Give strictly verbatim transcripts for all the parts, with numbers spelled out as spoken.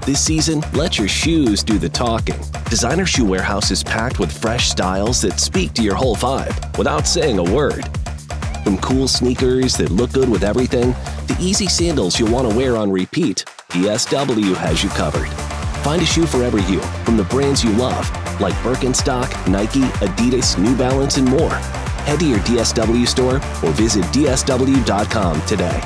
This season, let your shoes do the talking. Designer Shoe Warehouse is packed with fresh styles that speak to your whole vibe without saying a word. From cool sneakers that look good with everything, to easy sandals you'll want to wear on repeat, D S W has you covered. Find a shoe for every you from the brands you love, like Birkenstock, Nike, Adidas, New Balance, and more. Head to your D S W store or visit D S W dot com today.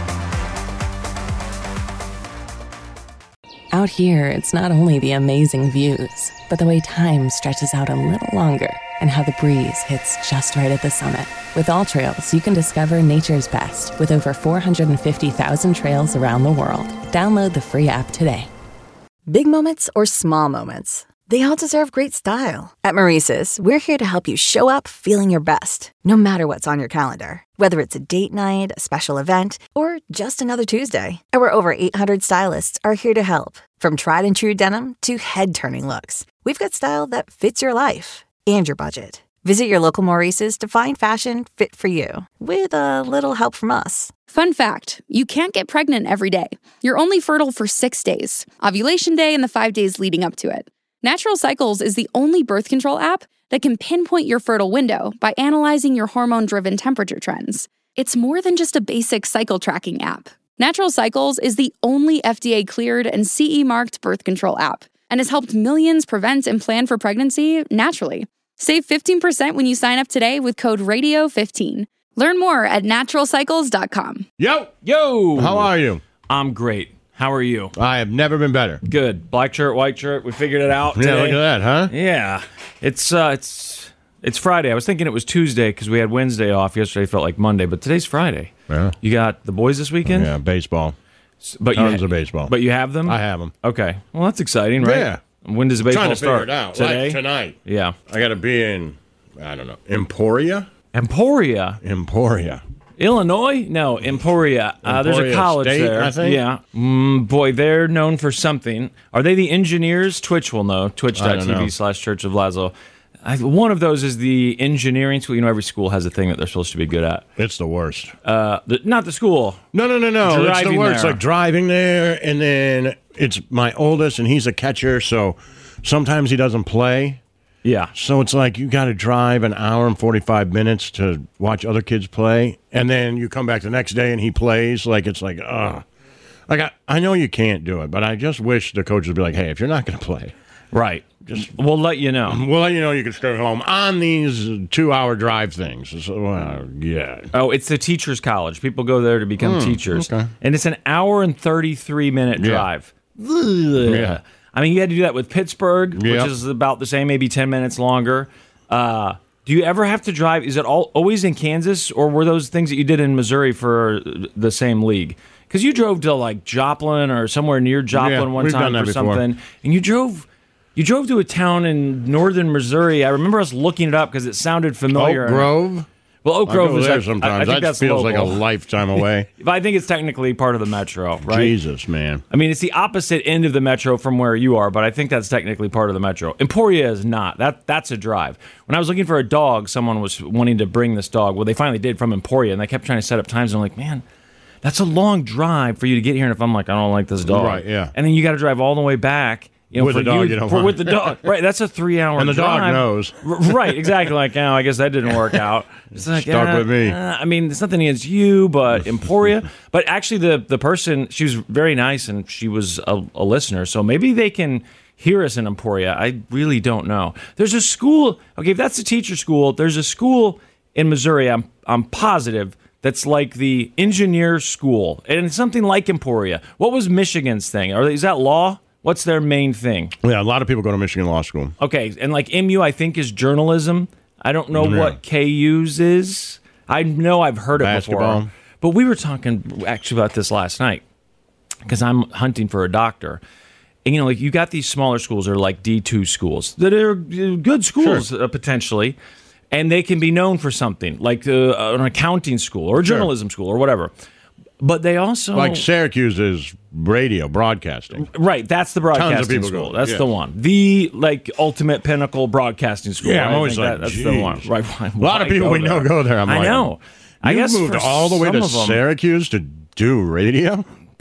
Out here, it's not only the amazing views, but the way time stretches out a little longer and how the breeze hits just right at the summit. With All Trails, you can discover nature's best with over four hundred fifty thousand trails around the world. Download the free app today. Big moments or small moments, they all deserve great style. At Maurice's, we're here to help you show up feeling your best, no matter what's on your calendar. Whether it's a date night, a special event, or just another Tuesday, our over eight hundred stylists are here to help. From tried and true denim to head-turning looks, we've got style that fits your life and your budget. Visit your local Maurice's to find fashion fit for you, with a little help from us. Fun fact, you can't get pregnant every day. You're only fertile for six days, ovulation day and the five days leading up to it. Natural Cycles is the only birth control app that can pinpoint your fertile window by analyzing your hormone-driven temperature trends. It's more than just a basic cycle tracking app. Natural Cycles is the only F D A-cleared and C E-marked birth control app and has helped millions prevent and plan for pregnancy naturally. Save fifteen percent when you sign up today with code radio fifteen. Learn more at natural cycles dot com. Yo! Yo! How are you? I'm great. How are you? I have never been better. Good. Black shirt, white shirt. We figured it out today. Yeah, look at that, huh? Yeah. It's uh, it's it's Friday. I was thinking it was Tuesday because we had Wednesday off. Yesterday felt like Monday, but today's Friday. Yeah. You got the boys this weekend? Yeah, baseball. But Tons you, of baseball. But you have them? I have them. Okay. Well, that's exciting, right? Yeah. When does the baseball Trying to start? figure it out. Today? Like tonight. Yeah. I got to be in, I don't know, Emporia? Emporia? Emporia. Illinois? No, Emporia. Uh, there's a Emporia college State, there. I think. Yeah. Mm, boy, they're known for something. Are they the engineers? Twitch will know. I don't know. Twitch.tv slash Church of Lazo. I, one of those is the engineering school. You know, every school has a thing that they're supposed to be good at. It's the worst. Uh, the, not the school. No, no, no, no. It's the Driving worst. there. Like driving there, and then it's my oldest, and he's a catcher, so sometimes he doesn't play. Yeah. So it's like you got to drive an hour and forty-five minutes to watch other kids play, and then you come back the next day and he plays. Like, it's like, ugh. Like, I, I know you can't do it, but I just wish the coach would be like, hey, if you're not going to play, Right. just We'll let you know. we'll let you know you can stay home on these two-hour drive things. So, well, yeah. Oh, it's the teacher's college. People go there to become teachers. okay. And it's an hour and thirty-three minute Yeah. drive. Yeah. I mean, you had to do that with Pittsburgh, Yep. which is about the same, maybe ten minutes longer. Uh, do you ever have to drive? Is it all always in Kansas, or were those things that you did in Missouri for the same league? Because you drove to like Joplin or somewhere near Joplin Yeah, one we've time done that for before. something, and you drove. You drove to a town in northern Missouri. I remember us looking it up because it sounded familiar. Oak Grove? Well, Oak I Grove go is there like, sometimes. I, I think that that's feels like a local. lifetime away. But I think it's technically part of the metro, right? Jesus, man. I mean, it's the opposite end of the metro from where you are, but I think that's technically part of the metro. Emporia is not. That that's a drive. When I was looking for a dog, someone was wanting to bring this dog. Well, they finally did from Emporia, and they kept trying to set up times. And I'm like, man, that's a long drive for you to get here. And if I'm like, I don't like this dog, Right, yeah. and then you got to drive all the way back. You know, With for the dog you, you don't for, want. with the dog, right? That's a three-hour And the drive. dog knows. R- right? Exactly. Like, oh, I guess that didn't work out. It's like, Stuck uh, with me. uh, I mean, it's nothing against you, but Emporia. But actually, the the person, she was very nice, and she was a, a listener. So maybe they can hear us in Emporia. I really don't know. There's a school. Okay, if that's a teacher school, there's a school in Missouri. I'm I'm positive. That's like the engineer school, and it's something like Emporia. What was Michigan's thing? Are they, is that law? What's their main thing? Yeah, a lot of people go to Michigan Law School. Okay, and like M U, I think is journalism. I don't know Yeah. what K U's is. I know I've heard it Basketball. before. But we were talking actually about this last night because I'm hunting for a doctor. And, you know, like you got these smaller schools that are like D two schools that are uh, good schools Sure. uh, potentially, and they can be known for something like uh, an accounting school or a Sure. journalism school or whatever. But they also Like Syracuse is radio, broadcasting. right. That's the broadcasting people school. go, That's yeah. the one. The like ultimate pinnacle broadcasting school. Yeah, I'm I always think like, that- that's the one. geez. Right. A lot of people we know go there. I'm I like, know. I You guess moved for all the way some to of them- Syracuse to do radio?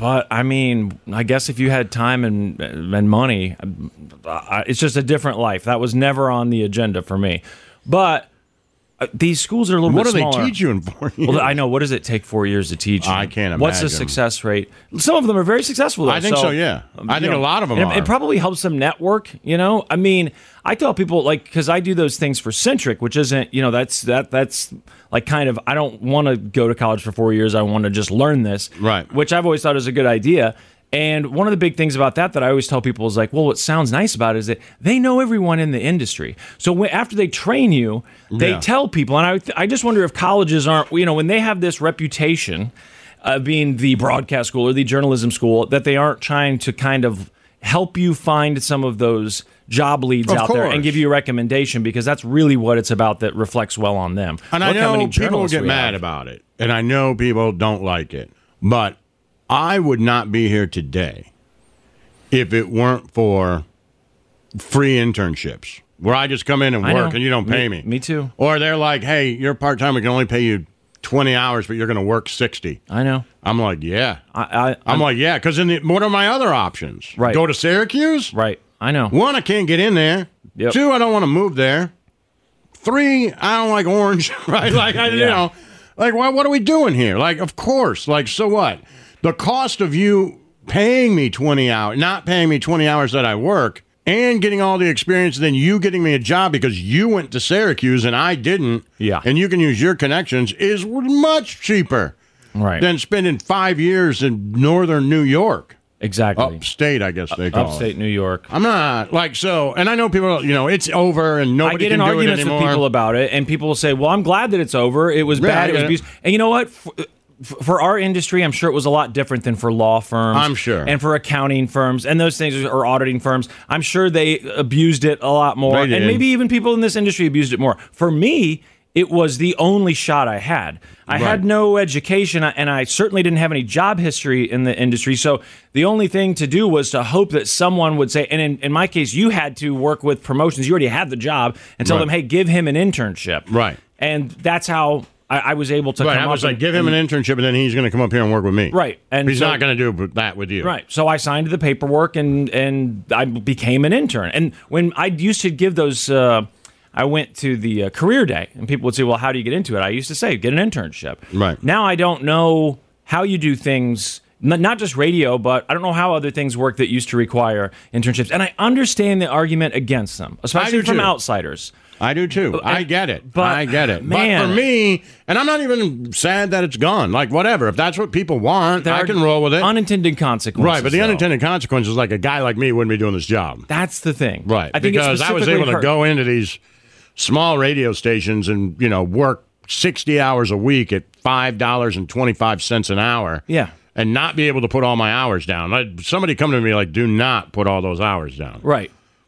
but I mean, I guess if you had time and and money, uh, it's just a different life. That was never on the agenda for me. But uh, these schools are a little what bit smaller. What do they teach you in four years? Well, I know. What does it take four years to teach you? I can't imagine. What's the success rate? Some of them are very successful, though. I think so, so yeah. I think know, a lot of them it, are. It probably helps them network, you know? I mean, I tell people, like, because I do those things for Centric, which isn't, you know, that's, that that's like kind of, I don't want to go to college for four years. I want to just learn this. Right. Which I've always thought is a good idea. And one of the big things about that that I always tell people is like, well, what sounds nice about it is that they know everyone in the industry. So when, after they train you, they yeah. tell people. And I, I just wonder if colleges aren't, you know, when they have this reputation of being the broadcast school or the journalism school, that they aren't trying to kind of help you find some of those job leads of out course. there and give you a recommendation, because that's really what it's about that reflects well on them. And Look I how many know people journalists get we mad have. about it, and I know people don't like it, but I would not be here today if it weren't for free internships where I just come in and I work know. and you don't pay me. me. Me too. Or they're like, hey, you're part-time, we can only pay you twenty hours, but you're going to work sixty. I know. I'm like, yeah. I, I, I'm, I'm like, yeah, because what are my other options? Right. Go to Syracuse? right. I know. One, I can't get in there. Yep. Two, I don't want to move there. Three, I don't like orange, right? Like, I, you Yeah. know, like, what, what are we doing here? Like, of course, like, so what? The cost of you paying me twenty hours, not paying me twenty hours that I work, and getting all the experience, then you getting me a job because you went to Syracuse and I didn't, Yeah. and you can use your connections, is much cheaper Right. than spending five years in northern New York. Exactly. Upstate, I guess they call it. Upstate New York. I'm not like so, and I know people. You know, it's over, and nobody I get can in do it arguments anymore. with people about it, and people will say, "Well, I'm glad that it's over. It was Yeah, bad. I It was get it. abuse." And you know what? For, for our industry, I'm sure it was a lot different than for law firms. I'm sure. and for accounting firms and those things, or auditing firms. I'm sure they abused it a lot more, They did. and maybe even people in this industry abused it more. For me, it was the only shot I had. I Right. had no education, and I certainly didn't have any job history in the industry. So the only thing to do was to hope that someone would say, and in, in my case, you had to work with promotions. You already had the job, and tell Right. them, hey, give him an internship. Right. And that's how I, I was able to Right, come I was up like, and- give him an internship, and then he's going to come up here and work with me. Right, and he's so- not going to do that with you. Right. So I signed the paperwork, and and I became an intern. And when I used to give those, uh, I went to the uh, career day, and people would say, well, how do you get into it? I used to say, get an internship. Right. Now I don't know how you do things, n- not just radio, but I don't know how other things work that used to require internships. And I understand the argument against them, especially do from too. outsiders. I do too. I get it. but, I get it. man. but for me, and I'm not even sad that it's gone. Like, whatever. If that's what people want, There I are can roll with it. Unintended consequences. Right, but the though. unintended consequences, like a guy like me wouldn't be doing this job. That's the thing. Right. I think it's because I was specifically able to hurt- go into these small radio stations and, you know, work sixty hours a week at five dollars and twenty-five cents an hour. Yeah. And not be able to put all my hours down. Like, somebody come to me like, do not put all those hours down. Right.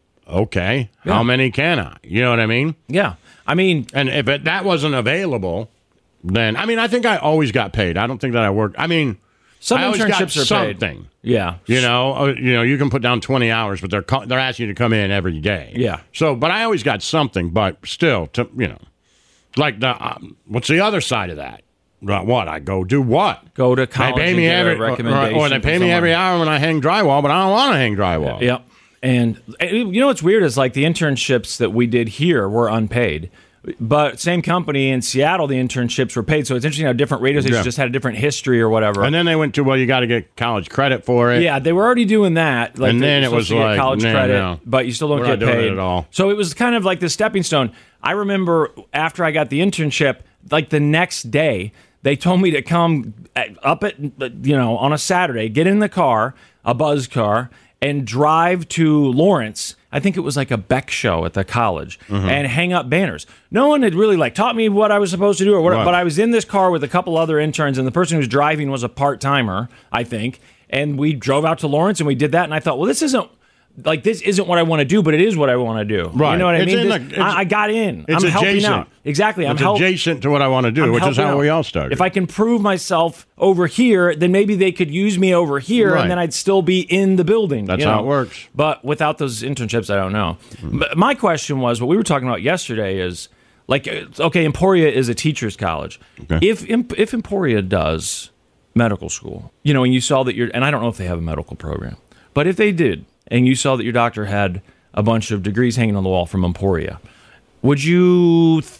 Okay. Yeah. How many can I? You know what I mean? Yeah. I mean, And if it, that wasn't available, then, I mean, I think I always got paid. I don't think that I worked. I mean, some I always got internships are paid. something. Yeah. You know, uh, you know, you can put down twenty hours, but they're co- they're asking you to come in every day. Yeah. So, but I always got something. But still, to you know, like the um, what's the other side of that? Uh, What I go do what? Go to college They pay and me get a every, or, recommendation or they pay from me every someone. hour when I hang drywall, but I don't want to hang drywall. Yep. And uh, you know what's weird is like the internships that we did here were unpaid. But same company in Seattle, the internships were paid. So it's interesting how different radio stations Yeah. just had a different history or whatever. And then they went to, well, you got to get college credit for it. yeah, they were already doing that. Like And they- then you're it was supposed to get like, college no, credit, no. but you still don't We're get not doing paid it at all. So it was kind of like the stepping stone. I remember after I got the internship, like the next day, they told me to come at, up at, you know, on a Saturday, get in the car, a buzz car, and drive to Lawrence. I think it was like a Beck show at the college, Mm-hmm. and hang up banners. No one had really like taught me what I was supposed to do or what, Right. but I was in this car with a couple other interns, and the person who was driving was a part-timer, I think. And we drove out to Lawrence and we did that, and I thought, well, this isn't like this isn't what I want to do, but it is what I want to do. Right. You know what I It's mean? in This- the- it's- I, I got in. it's I'm helping adjacent. out. Exactly. I'm It's helping. adjacent to what I want to do, I'm which is helping how out. we all started. If I can prove myself over here, then maybe they could use me over here, Right. and then I'd still be in the building. That's you how know? it works. But without those internships, I don't know. But my question was, what we were talking about yesterday is, like, uh, okay, Emporia is a teacher's college. Okay. If Em- if Emporia does medical school, you know, and you saw that you're, and I don't know if they have a medical program, but if they did, and you saw that your doctor had a bunch of degrees hanging on the wall from Emporia, would you th-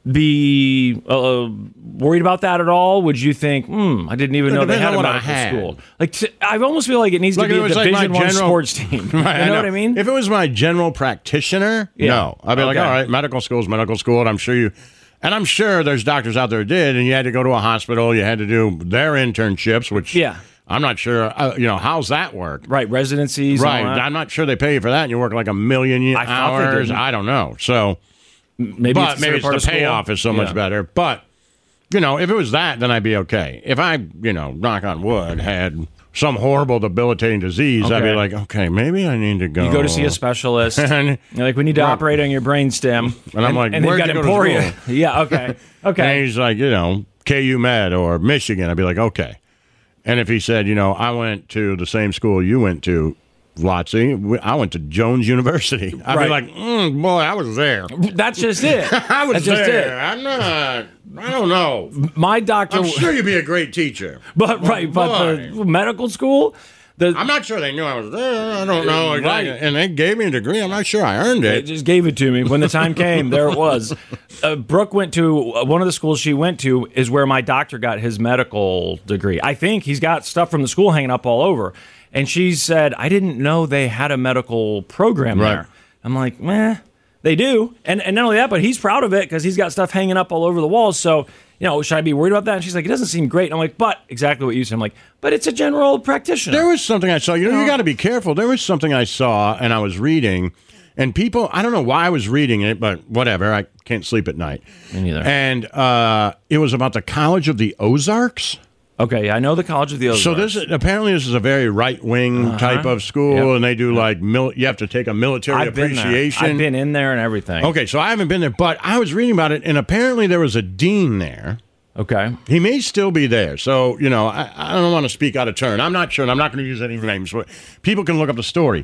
be uh, worried about that at all? Would you think, hmm, I didn't even It know they depends had on a what I medical had. school? Like, t- I almost feel like it needs Like to if be it a was like my Division One general- sports team. Right, You know I what I mean? If it was my general practitioner, Yeah. no. I'd be like, Okay. all right, medical school is medical school, and I'm sure you, and I'm sure there's doctors out there who did, and you had to go to a hospital, you had to do their internships, which Yeah. I'm not sure, uh, you know, how's that work? Right, residencies. Right, and all that. I'm not sure they pay you for that, and you work like a million ye- I thought they hours. didn't. I don't know. So, Maybe but it's maybe considered it's part the of school. payoff is so Yeah. much better. But, you know, if it was that, then I'd be okay. If I, you know, knock on wood, had some horrible debilitating disease, I'd be Okay. like, okay, maybe I need to go. You go to see a specialist. And- You're like, we need to Right. operate on your brainstem. And I'm like, and they've where'd got you go to Emporia. school? Yeah, okay. Okay. And he's like, you know, K U Med or Michigan. I'd be like, okay. And if he said, you know, I went to the same school you went to, Lotzi, we- I went to Jones University. I'd Right. be like, mm, boy, I was there. That's just it. I was That's just there. it. I'm not, I don't know. My doctor, I'm sure you'd be a great teacher. but right, but boy. the medical school, the I'm not sure they knew I was there. I don't know. Right. And they gave me a degree. I'm not sure I earned they it. just gave it to me when the time came. There it was. Uh, Brooke went to uh, one of the schools she went to is where my doctor got his medical degree. I think he's got stuff from the school hanging up all over. And she said, I didn't know they had a medical program Right. there. I'm like, meh, they do. And and not only that, but he's proud of it because he's got stuff hanging up all over the walls. So, you know, should I be worried about that? And she's like, it doesn't seem great. And I'm like, but exactly what you said. I'm like, but it's a general practitioner. There was something I saw. You know, you got to be careful. There was something I saw and I was reading, and people, I don't know why I was reading it, but whatever. I can't sleep at night. Me neither. And uh, it was about the College of the Ozarks. Okay, I know the College of the Ozarks. So this is, apparently this is a very right wing type of school, Yep. and they do like mil- you have to take a military I've been there. appreciation. I've been in there and everything. Okay, so I haven't been there, but I was reading about it, and apparently there was a dean there. Okay. He may still be there. So, you know, I, I don't want to speak out of turn. I'm not sure, and I'm not going to use any names. But people can look up the story.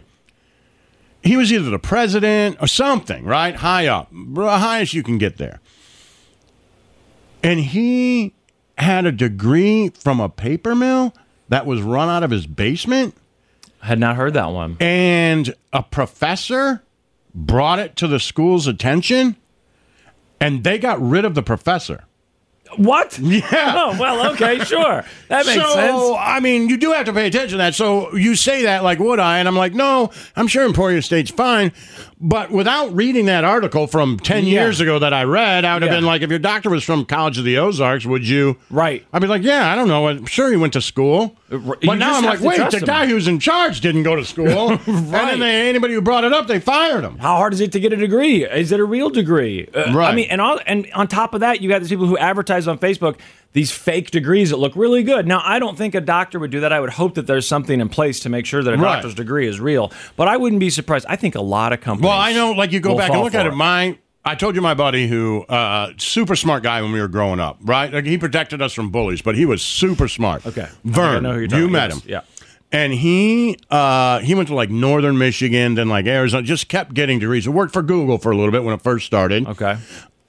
He was either the president or something, right? High up, high as you can get there. And he had a degree from a paper mill that was run out of his basement. I had not heard that one. And a professor brought it to the school's attention, and they got rid of the professor. What? Yeah. Oh, well, okay, sure. That makes so, sense. I mean, you do have to pay attention to that. So you say that like, would I? And I'm like, no, I'm sure Emporia State's fine. But without reading that article from ten Yeah. years ago that I read, I would have Yeah. been like, if your doctor was from College of the Ozarks, would you? Right. I'd be like, yeah, I don't know. I'm sure he went to school. You But now just I'm have like, to wait, trust the him. guy who's in charge didn't go to school. And then they, anybody who brought it up, they fired him. How hard is it to get a degree? Is it a real degree? Uh, Right. I mean, and all, and on top of that, you got these people who advertise on Facebook these fake degrees that look really good. Now, I don't think a doctor would do that. I would hope that there's something in place to make sure that a Right. doctor's degree is real. But I wouldn't be surprised. I think a lot of companies. Well, I know, like you go will back and fall look at for it. My, I told you my buddy who, uh, super smart guy when we were growing up, right? Like he protected us from bullies, but he was super smart. Okay. Vern, I know who you're you talking met about. him, Yeah. and he, uh, he went to like Northern Michigan, then like Arizona, just kept getting degrees. He worked for Google for a little bit when it first started. Okay.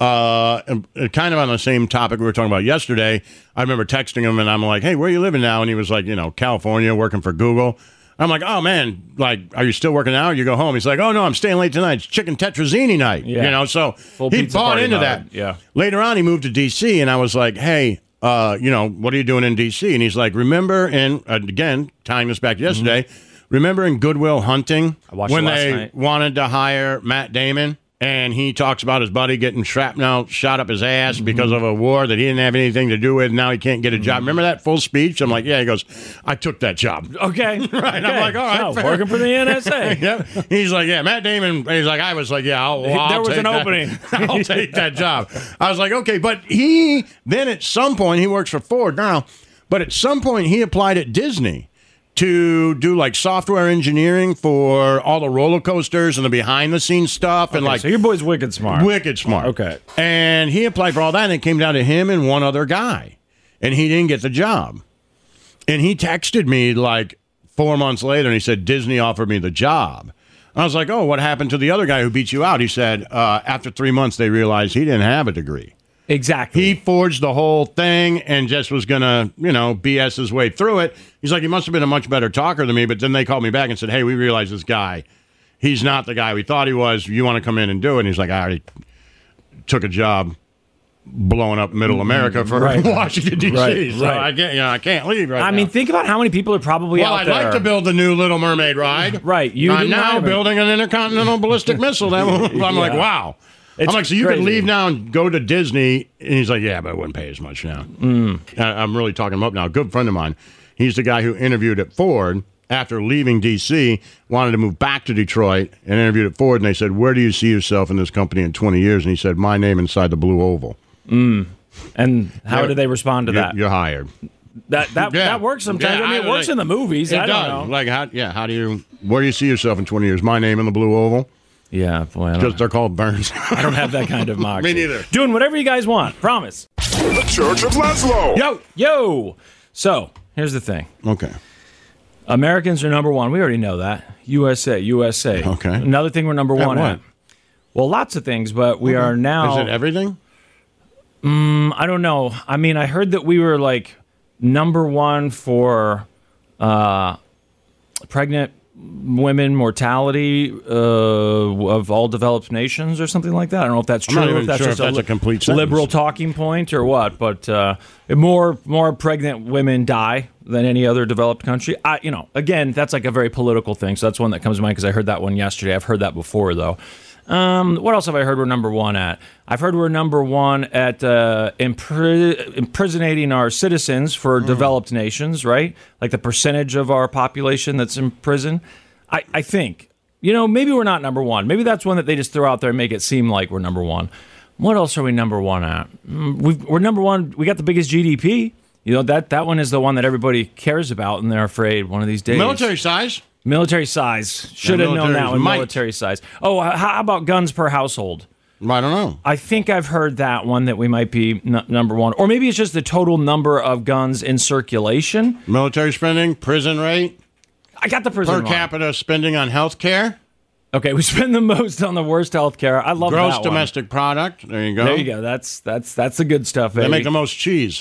Uh, and, and kind of on the same topic we were talking about yesterday. I remember texting him, and I'm like, "Hey, where are you living now?" And he was like, "You know, California, working for Google." I'm like, "Oh man, like, are you still working out? You go home?" He's like, "Oh no, I'm staying late tonight. It's chicken tetrazzini night." Yeah. You know, so Full he pizza bought party into mode. that. Yeah. Later on, he moved to D C, and I was like, "Hey, uh, you know, what are you doing in D C?" And he's like, "Remember?" And uh, again, tying this back to yesterday, Mm-hmm. remember in Goodwill Hunting I watched when it last they night. wanted to hire Matt Damon? And he talks about his buddy getting shrapnel shot up his ass Mm-hmm. because of a war that he didn't have anything to do with. Now he can't get a job. Remember that full speech? I'm like, yeah. He goes, I took that job. Okay. Right. I'm like, all right, So, fair. working for the N S A. Yep. He's like, yeah, Matt Damon. He's like, I was like, yeah, I'll, I'll There was take an that. opening. I'll take that job. I was like, okay. But he, then at some point, he works for Ford now, but at some point he applied at Disney to do like software engineering for all the roller coasters and the behind the scenes stuff. And Okay, like, so your boy's wicked smart. wicked smart. Okay. And he applied for all that, and it came down to him and one other guy. And he didn't get the job. And he texted me like four months later, and he said, Disney offered me the job. I was like, oh, what happened to the other guy who beat you out? He said, uh, after three months, they realized he didn't have a degree. Exactly. He forged the whole thing and just was going to, you know, B S his way through it. He's like, he must have been a much better talker than me, but then they called me back and said, hey, we realize this guy, he's not the guy we thought he was. You want to come in and do it? And he's like, I already took a job blowing up middle America for right. Washington, D C Right, So right. I can't, you know, I can't leave right I now. mean, think about how many people are probably well, out I'd there. like to build the new Little Mermaid ride. Right. You I'm didn't now hire me. building an intercontinental ballistic missile. That I'm Yeah. like, wow. It's I'm like, so you crazy. could leave now and go to Disney? And he's like, yeah, but it wouldn't pay as much now. Mm. I, I'm really talking him up now. A good friend of mine, he's the guy who interviewed at Ford after leaving D C, wanted to move back to Detroit and interviewed at Ford. And they said, where do you see yourself in this company in twenty years? And he said, my name inside the blue oval. Mm. And how You're- did they respond to You're, that? you're hired. That that Yeah. that works sometimes. Yeah, I mean, it I- works like- in the movies. It I does. don't know. Like, how, yeah, how do you, where do you see yourself in twenty years? My name in the blue oval? Yeah, boy. I Because don't, they're called Burns. I don't have that kind of moxie. Me neither. Doing whatever you guys want. Promise. The Church of Laszlo. Yo, yo. So here's the thing. Okay. Americans are number one. We already know that. U S A, U S A. Okay. Another thing we're number At one what? at. Well, lots of things, but we are now. Is it everything? Mm, I don't know. I mean, I heard that we were like number one for uh, pregnant women mortality uh, of all developed nations or something like that. I don't know if that's I'm true. not even if that's sure just if that's li- a complete sentence. liberal talking point or what. But uh, more more pregnant women die than any other developed country. I, you know, again, that's like a very political thing. So that's one that comes to mind because I heard that one yesterday. I've heard that before though. Um, what else have I heard we're number one at? I've heard we're number one at uh, impri- imprisonating our citizens for Mm. developed nations, right? Like the percentage of our population that's in prison. I, I think, you know, maybe we're not number one. Maybe that's one that they just throw out there and make it seem like we're number one. What else are we number one at? Mm, we've, we're number one. We got the biggest G D P. You know, that, that one is the one that everybody cares about, and they're afraid one of these days. Military size? Military size. Should have Yeah, known that military's one. might. Military size. Oh, h- how about guns per household? I don't know. I think I've heard that one that we might be n- number one. Or maybe it's just the total number of guns in circulation. Military spending, prison rate, I got the prison per one. capita spending on health care, Okay, we spend the most on the worst health care. I love gross that one. domestic product. There you go. There you go. That's that's that's the good stuff, They baby. make the most cheese.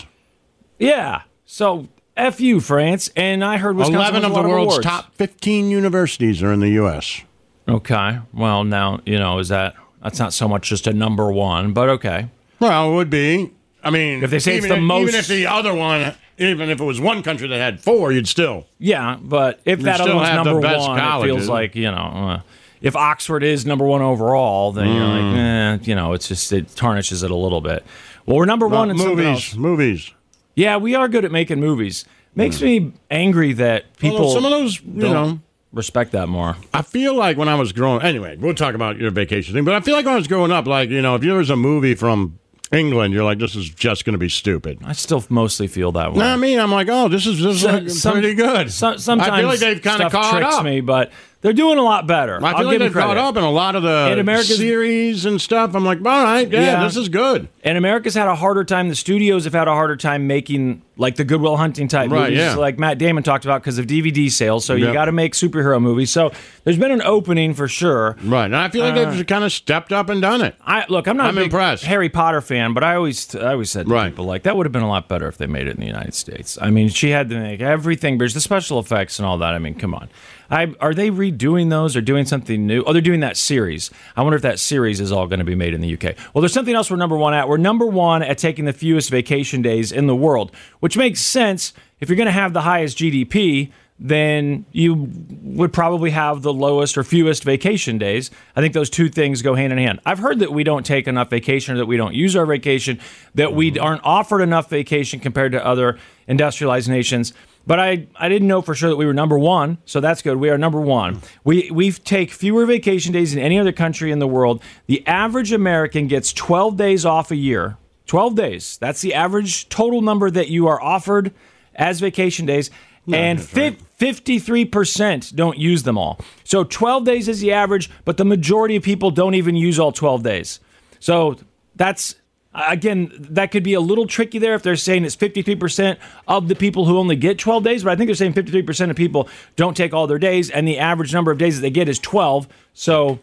Yeah. So F you, France. And I heard Wisconsin Eleven wins a of lot the world's awards. top fifteen universities are in the U S Okay. Well, now, you know, is that that's not so much just a number one, but okay. Well, it would be. I mean, If they say it's even the if, most- even if the other one, even if it was one country that had four, you'd still. Yeah, but if You that other still one's have the number best one, it colleges. feels like, you know, uh, if Oxford is number one overall, then you're Mm. like, eh, you know, it's just, it tarnishes it a little bit. Well, we're number one in something movies, else. movies. Yeah, we are good at making movies. Makes me angry that people Although some of those, you don't know, respect that more. I feel like when I was growing. Anyway, we'll talk about your vacation thing. But I feel like when I was growing up, like you know, if there was a movie from England, you're like, this is just going to be stupid. I still mostly feel that way. No, I mean, I'm like, oh, this is, this is So- like some- pretty good. So, sometimes I feel like they've kind of stuff caught tricks up. me, but they're doing a lot better. I I'll feel like give them they've caught credit. up in a lot of the And America's- series and stuff. I'm like, all right, yeah, Yeah. this is good. And America's had a harder time. The studios have had a harder time making like the Good Will Hunting type Right, movies, yeah. like Matt Damon talked about, because of D V D sales. So you Yep. got to make superhero movies. So there's been an opening for sure. Right, and I feel like they've kind of stepped up and done it. I look, I'm not I'm a big impressed. Harry Potter fan, but I always, I always said to Right. people like that would have been a lot better if they made it in the United States. I mean, she had to make everything, there's the special effects and all that. I mean, come on. I, are they redoing those or doing something new? Oh, they're doing that series. I wonder if that series is all going to be made in the U K. Well, there's something else we're number one at. We're number one at taking the fewest vacation days in the world, which makes sense. If you're going to have the highest G D P, then you would probably have the lowest or fewest vacation days. I think those two things go hand in hand. I've heard that we don't take enough vacation, or that we don't use our vacation, that we aren't offered enough vacation compared to other industrialized nations. But I, I didn't know for sure that we were number one, so that's good. We are number one. We we take fewer vacation days than any other country in the world. The average American gets twelve days off a year. twelve days. That's the average total number that you are offered as vacation days. And fif- fifty-three percent don't use them all. So twelve days is the average, but the majority of people don't even use all twelve days. So that's... Again, that could be a little tricky there if they're saying it's fifty-three percent of the people who only get twelve days, but I think they're saying fifty-three percent of people don't take all their days, and the average number of days that they get is twelve. So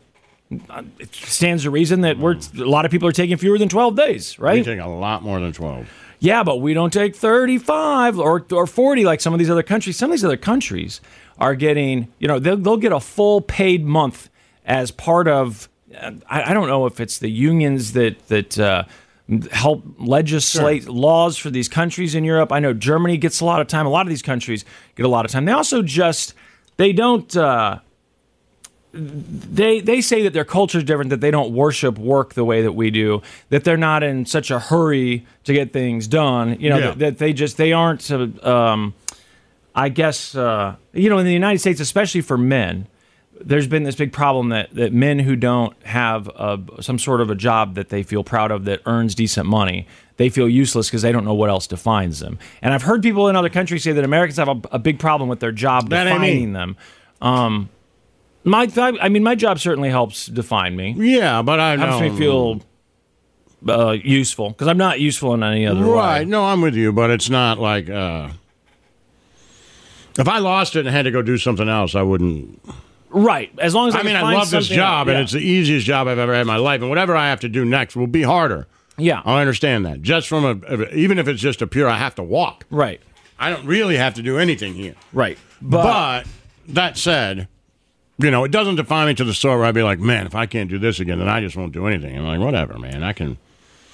it stands to reason that we're a lot of people are taking fewer than twelve days, right? We take a lot more than twelve. Yeah, but we don't take thirty-five or or forty like some of these other countries. Some of these other countries are getting, you know, they'll, they'll get a full paid month as part of, I, I don't know if it's the unions that, that uh, help legislate sure. laws for these countries in Europe. I know Germany gets a lot of time. A lot of these countries get a lot of time. They also just, they don't, uh, they they say that their culture is different, that they don't worship work the way that we do, that they're not in such a hurry to get things done. You know, yeah. that, that they just, they aren't, uh, um, I guess, uh, you know, in the United States, especially for men, there's been this big problem that, that men who don't have a, some sort of a job that they feel proud of that earns decent money, they feel useless because they don't know what else defines them. And I've heard people in other countries say that Americans have a, a big problem with their job that defining them. Um, my, I mean, my job certainly helps define me. Yeah, but I know. Helps me feel uh, useful because I'm not useful in any other right. way. Right? No, I'm with you, but it's not like. Uh... If I lost it and had to go do something else, I wouldn't. Right. As long as I, I mean, can I find love this job, yeah. and it's the easiest job I've ever had in my life. And whatever I have to do next will be harder. Yeah. I understand that. Just from a, even if it's just a pure, I have to walk. Right. I don't really have to do anything here. Right. But, but that said, you know, it doesn't define me to the sort where I'd be like, man, if I can't do this again, then I just won't do anything. I'm like, whatever, man. I can,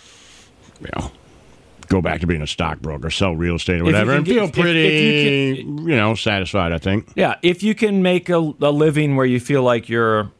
you know. Go back to being a stockbroker, sell real estate or whatever, and feel get, pretty, if, if you, can, you know, satisfied, I think. Yeah, if you can make a, a living where you feel like you're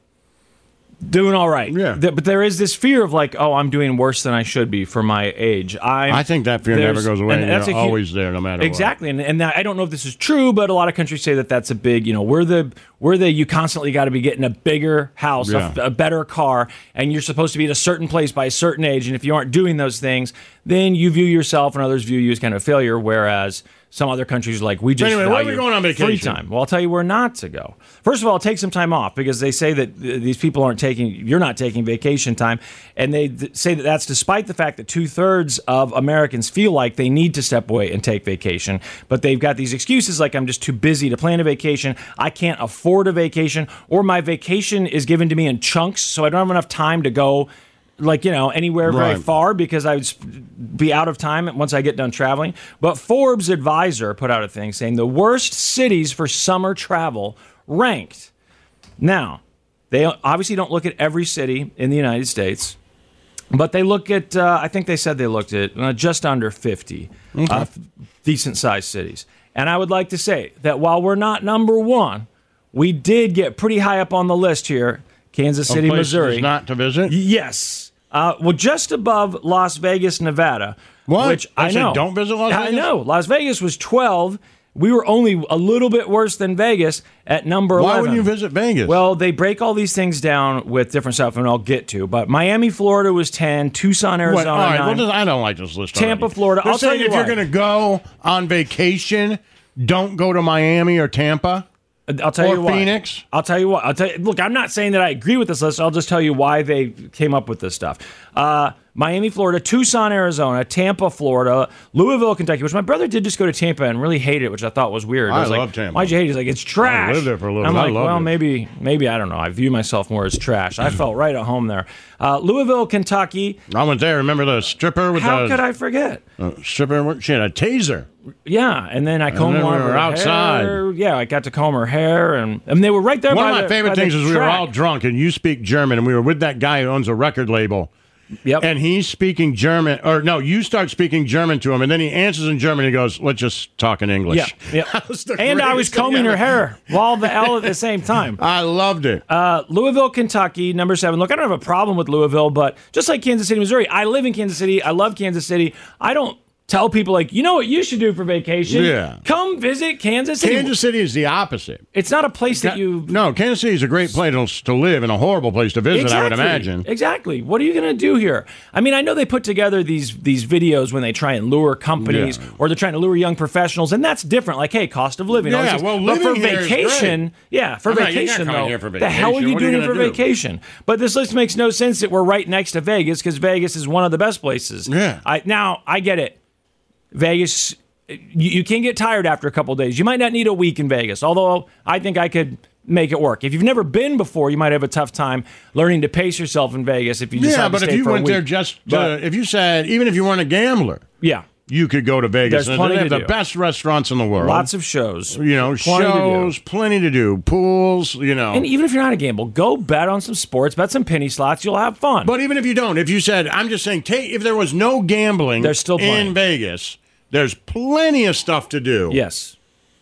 doing all right. Yeah. But there is this fear of like, oh, I'm doing worse than I should be for my age. I'm, I think that fear never goes away, and, and that's you're always there no matter exactly. what. Exactly, and, and I don't know if this is true, but a lot of countries say that that's a big, you know, we're the, we're the you constantly got to be getting a bigger house, yeah. a, a better car, and you're supposed to be at a certain place by a certain age, and if you aren't doing those things, then you view yourself and others view you as kind of a failure, whereas some other countries are like, we just anyway, where are we going on vacation? Free time. Well, I'll tell you where not to go. First of all, take some time off because they say that these people aren't taking, you're not taking vacation time, and they th- say that that's despite the fact that two-thirds of Americans feel like they need to step away and take vacation, but they've got these excuses like I'm just too busy to plan a vacation, I can't afford a vacation, or my vacation is given to me in chunks, so I don't have enough time to go like, you know, anywhere very right. far because I would be out of time once I get done traveling. But Forbes Advisor put out a thing saying the worst cities for summer travel ranked. Now, they obviously don't look at every city in the United States, but they look at, uh, I think they said they looked at uh, just under fifty okay. uh, decent-sized cities. And I would like to say that while we're not number one, we did get pretty high up on the list here, Kansas City, Missouri. Not to visit? Yes. Uh, well, just above Las Vegas, Nevada. What? Which I, I said know. Don't visit Las Vegas? I know. Las Vegas was twelve. We were only a little bit worse than Vegas at number Why eleven. Why wouldn't you visit Vegas? Well, they break all these things down with different stuff, and I'll get to. But Miami, Florida was ten. Tucson, Arizona, What? All right, nine. well, I don't like this list Tampa, already. Florida. They're I'll tell saying you if why. you're going to go on vacation, don't go to Miami or Tampa. I'll tell or you why. Phoenix. I'll tell you what. I'll tell you. Look, I'm not saying that I agree with this list. I'll just tell you why they came up with this stuff. Uh, Miami, Florida, Tucson, Arizona, Tampa, Florida, Louisville, Kentucky, which my brother did just go to Tampa and really hate it, which I thought was weird. I, I was love like, Tampa. Why'd you hate it? He's like, it's trash. I lived there for a little I'm bit. like, I loved well, it. maybe, maybe, I don't know. I view myself more as trash. I felt right at home there. Uh, Louisville, Kentucky. I went there. Remember the stripper with How the... could I forget? Uh, stripper, she had a taser. Yeah, and then I combed then one we of were her outside. hair. Yeah, I got to comb her hair, and, and they were right there One by of my the, favorite by the things is we were track. all drunk, and you speak German, and we were with that guy who owns a record label. Yep. And he's speaking German, or no, you start speaking German to him, and then he answers in German. He goes, "Let's just talk in English." Yeah, yeah. That was the And I was greatest thing combing her ever. hair while the L at the same time. I loved it. Uh, Louisville, Kentucky, number seven. Look, I don't have a problem with Louisville, but just like Kansas City, Missouri, I live in Kansas City. I love Kansas City. I don't tell people, like, you know what you should do for vacation? Yeah. Come visit Kansas City. Kansas City is the opposite. It's not a place that you... No, Kansas City is a great place to, to live and a horrible place to visit, Exactly. I would imagine. Exactly. What are you going to do here? I mean, I know they put together these these videos when they try and lure companies Yeah. or they're trying to lure young professionals, and that's different. Like, hey, cost of living. all Yeah, this- well, but for living here is vacation, great. yeah, for I'm not- you're not vacation, coming though, here for the hell are vacation. you What are you doing for gonna do? vacation? But this list makes no sense that we're right next to Vegas because Vegas is one of the best places. Yeah. I, now, I get it. Vegas, you, you can get tired after a couple days. You might not need a week in Vegas, although I think I could make it work. If you've never been before, you might have a tough time learning to pace yourself in Vegas if you just yeah, have to but stay if you for a went week. there just, to, But- if you said, even if you weren't a gambler, yeah, you could go to Vegas. There's and plenty they have to the do. best restaurants in the world. lots of shows. you know, Plenty to do. shows, plenty to do, pools, you know. And even if you're not a gamble, go bet on some sports, bet some penny slots. You'll have fun. But even if you don't, if you said, I'm just saying, take if there was no gambling There's still plenty. in Vegas, there's plenty of stuff to do. yes.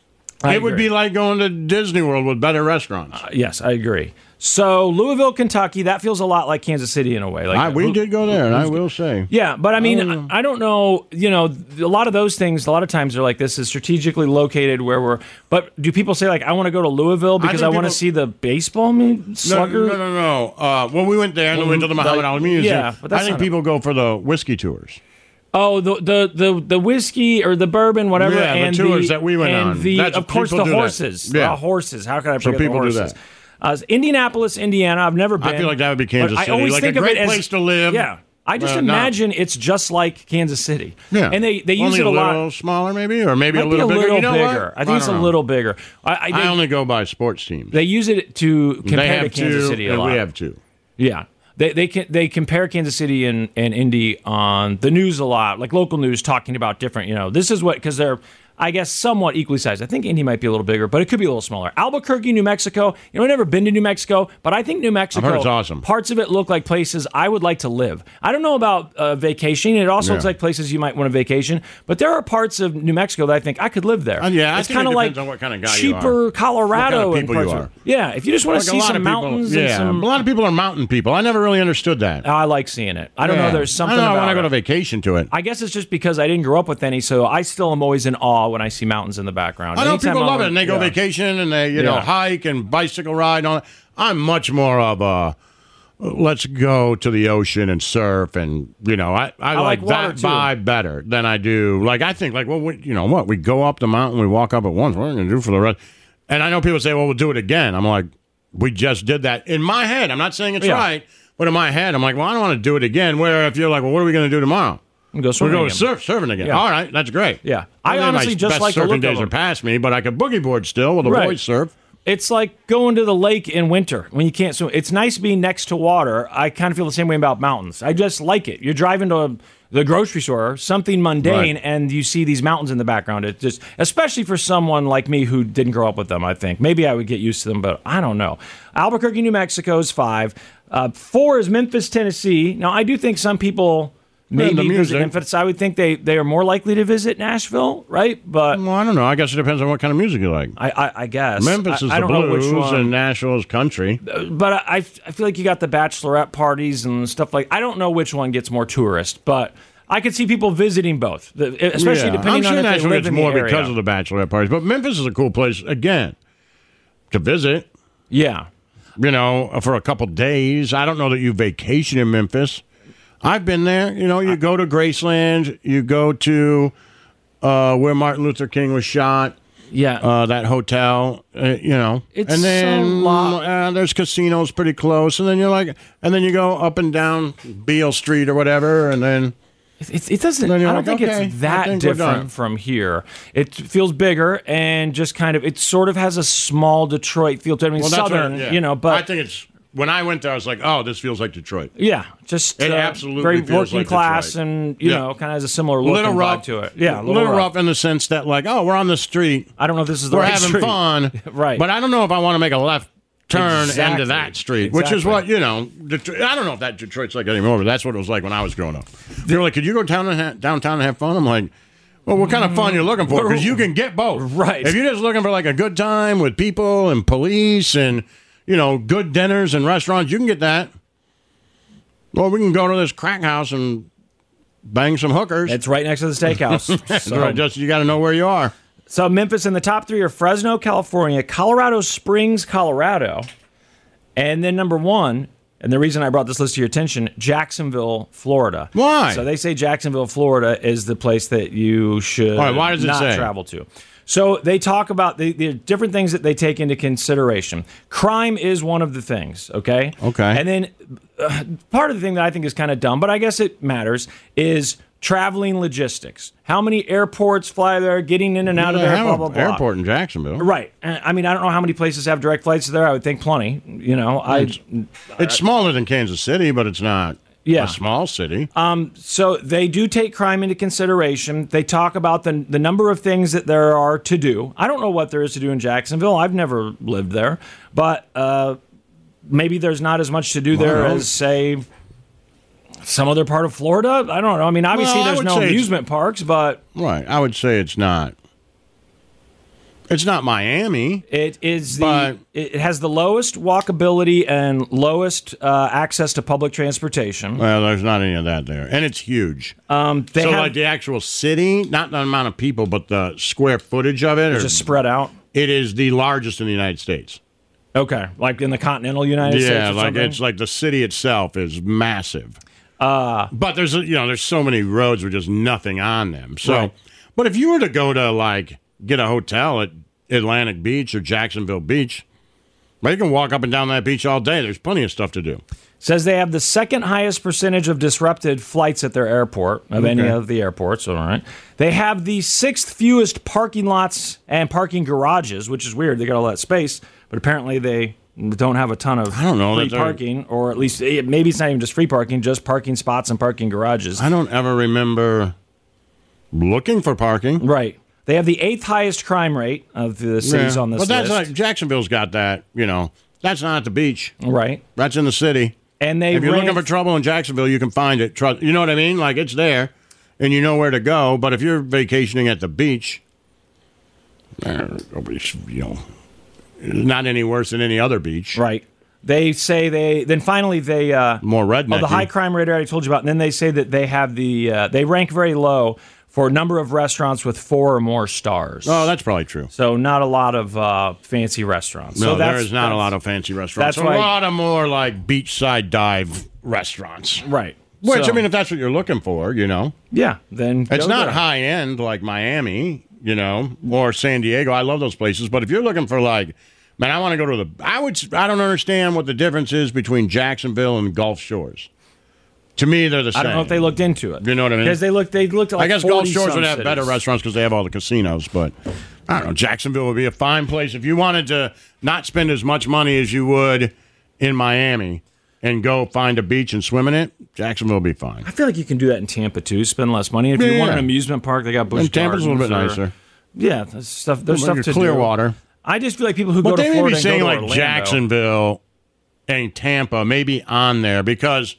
I It would agree. be like going to Disney World with better restaurants. Yes, I agree. So Louisville, Kentucky, that feels a lot like Kansas City in a way. Like I, we did go there, and I will say. Yeah, but I mean, I, I don't know. You know, a lot of those things. A lot of times they're like, this is strategically located where we're. But do people say like, I want to go to Louisville because I, think want to people- see the baseball me- No, slugger? no, no, no. Uh, well, we went there, and we went to the Well, Muhammad like- Ali Museum. yeah, but that's I think not a- people go for the whiskey tours. Oh, the the the the whiskey or the bourbon, whatever. Yeah, the and tours that we went and on. The, That's- of course, people the do that. horses. Yeah. The horses. How can I So forget the people do horses? that. Uh, Indianapolis, Indiana. I've never been. I feel like that would be Kansas But City. I always Like think a of great it as, place to live. Yeah. I just Uh, no. imagine it's just like Kansas City. Yeah, And they, they use only it a, a lot. little smaller, maybe, or maybe Might a little be a bigger. little You know bigger. what? I think it's a don't know. little bigger. I, I, I they, only go by sports teams. they use it to They compare have to Kansas two, City a and lot. we have two. Yeah. They they can they compare Kansas City and, and Indy on the news a lot, like local news talking about different, you know, this is what, because they're, I guess, somewhat equally sized. I think Indy might be a little bigger, but it could be a little smaller. Albuquerque, New Mexico. You know, I've never been to New Mexico, but I think New Mexico, I've heard it's awesome. Parts of it look like places I would like to live. I don't know about uh, vacation. It also Yeah. looks like places you might want to vacation, but there are parts of New Mexico that I think I could live there. Uh, yeah, I it's think kind it of like depends on what kind of guy you are. cheaper Colorado What kind of and people parts you of- are. Yeah, if you just want Like to a see lot some of people- mountains yeah, and some. a lot of people are mountain people. I never really understood that. I like seeing it. I don't know. Yeah. There's something I don't know, about when I go it. to vacation to it. I guess it's just because I didn't grow up with any, so I still am always in awe when I see mountains in the background. I know Anytime people I'm love it, on- and they go yeah. vacation, and they you know Yeah. hike and bicycle ride and all that. I'm much more of a let's go to the ocean and surf, and you know I, I, like like, water, that too. vibe better than I do. Like I think like well we, you know what we go up the mountain, we walk up at once. What are we gonna do for the rest? And I know people say, well, we'll do it again. I'm like, we just did that in my head. I'm not saying it's Yeah. right, but in my head, I'm like, well, I don't want to do it again. Where if you're like, well, what are we gonna do tomorrow? And go We're swimming going again. surf, surfing again. Yeah. All right, that's great. Yeah. I Well, honestly my just best like the surfing look of days them. are past me, but I could boogie board still with the Right. boys surf. It's like going to the lake in winter when you can't swim. It's nice being next to water. I kind of feel the same way about mountains. I just like it. You're driving to a, the grocery store, something mundane, Right. and you see these mountains in the background. It just, especially for someone like me who didn't grow up with them, I think. Maybe I would get used to them, but I don't know. Albuquerque, New Mexico is five. Uh, four is Memphis, Tennessee. Now, I do think some people maybe the visit music. Memphis. I would think they, they are more likely to visit Nashville, right? But Well, I don't know. I guess it depends on what kind of music you like. I, I, I guess. Memphis I, is I the don't know which blues one. and Nashville is country. But I, I feel like you got the bachelorette parties and stuff like. I don't know which one gets more tourist, but I could see people visiting both, the- especially Yeah. depending I'm on sure if Nashville they live gets in more the area. because of the bachelorette parties, but Memphis is a cool place again to visit. Yeah, You know, for a couple days. I don't know that you vacation in Memphis. I've been there. You know, you go to Graceland, you go to uh, where Martin Luther King was shot. yeah. Uh, that hotel, uh, you know, It's and then so lo- uh, there's casinos pretty close, and then you're like, and then you go up and down Beale Street or whatever, and then It, it doesn't. I Then don't you're think like, okay, it's I that think we're done. different from here. It feels bigger and just kind of. It sort of has a small Detroit feel to it. I mean, well, that's southern, what, yeah. you know. But I think it's when I went there, I was like, oh, this feels like Detroit. yeah, just It uh, absolutely very feels working like class, Detroit. and you Yeah. know, kind of has a similar A look little and rough, vibe to it. Yeah, a a little, little rough. rough in the sense that, like, oh, we're on the street, I don't know if this is the we're right having street. fun, Right. But I don't know if I want to make a left turn Exactly. into that street, which is Exactly. what you know. Detroit, I don't know if that Detroit's like anymore, but that's what it was like when I was growing up. They're like, could you go down and ha- downtown and have fun? I'm like. Well, what kind of fun you're looking for? Because you can get both. Right. If you're just looking for like a good time with people and police and, you know, good dinners and restaurants, you can get that. Well, we can go to this crack house and bang some hookers. It's right next to the steakhouse. so so, just you got to know where you are. so Memphis in the top three are Fresno, California, Colorado Springs, Colorado, and then number one. And the reason I brought this list to your attention, Jacksonville, Florida. Why? So they say Jacksonville, Florida is the place that you should All right, why does it not say? travel to. So they talk about the, the different things that they take into consideration. Crime is one of the things, okay? Okay. And then uh, part of the thing that I think is kind of dumb, but I guess it matters, is traveling logistics. How many airports fly there, getting in and out Yeah, of there, they have blah, an blah, blah. airport in Jacksonville. Right. Uh, I mean, I don't know how many places have direct flights there. I would think plenty. You know, I. It's, it's smaller than Kansas City, but it's not Yeah. a small city. Um, so they do take crime into consideration. They talk about the the number of things that there are to do. I don't know what there is to do in Jacksonville. I've never lived there, but uh, maybe there's not as much to do there Well, as, say, some other part of Florida. I don't know. I mean, obviously Well, I there's would no say it's- amusement parks, but Right. I would say it's not. It's not Miami. it is the But- it has the lowest walkability and lowest uh, access to public transportation. Well, there's not any of that there. And it's huge. Um, they so, have like the actual city, not the amount of people, but the square footage of it, or, just spread out. it is the largest in the United States. Okay, like in the continental United States. Yeah, or like something? it's like the city itself is massive. Uh, but there's a- you know there's so many roads with just nothing on them. So, Right. but if you were to go to like get a hotel at Atlantic Beach or Jacksonville Beach, well, you can walk up and down that beach all day. There's plenty of stuff to do. Says they have the second highest percentage of disrupted flights at their airport of any Okay. of the airports. All right. They have the sixth fewest parking lots and parking garages, which is weird. They got all that space, but apparently they don't have a ton of I don't know free that they're- parking, or at least eh, maybe it's not even just free parking, just parking spots and parking garages. I don't ever remember looking for parking. Right. They have the eighth highest crime rate of the cities Yeah. on this But that's list. like Jacksonville's got that. You know, that's not at the beach. Right. That's in the city. And they If you're looking rank- for trouble in Jacksonville, you can find it. Trust, you know what I mean? Like it's there, and you know where to go. But if you're vacationing at the beach, uh, nobody's, you know, it's not any worse than any other beach. Right. They say they then finally they uh, More redneck. Oh, the high crime rate I already told you about. And then they say that they have the uh, they rank very low for number of restaurants with four or more stars. Oh, that's probably true. So not a lot of uh, fancy restaurants. No, so there that's, is not a that's- lot of fancy restaurants. that's a why- lot of more like beachside dive restaurants. right. Which So, I mean, if that's what you're looking for, you know, yeah, then it's go not there. high end like Miami, you know, or San Diego. I love those places, but if you're looking for like, man, I want to go to the. I would. I don't understand what the difference is between Jacksonville and Gulf Shores. To me, they're the same. I don't know if they looked into it. You know what I mean? Because they looked, they looked at like I guess Gulf forty Shores some would have cities. better restaurants because they have all the casinos. But I don't know. Jacksonville would be a fine place if you wanted to not spend as much money as you would in Miami and go find a beach and swim in it. Jacksonville would be fine. I feel like you can do that in Tampa too. Spend less money. If you Yeah, want an yeah. amusement park, they got Busch And Tampa's a little bit Gardens or- nicer. Yeah, there's stuff. There's Like stuff to Clearwater. do. I just feel like people who But go to they may Florida be and go saying to like Orlando- Jacksonville and Tampa may be on there because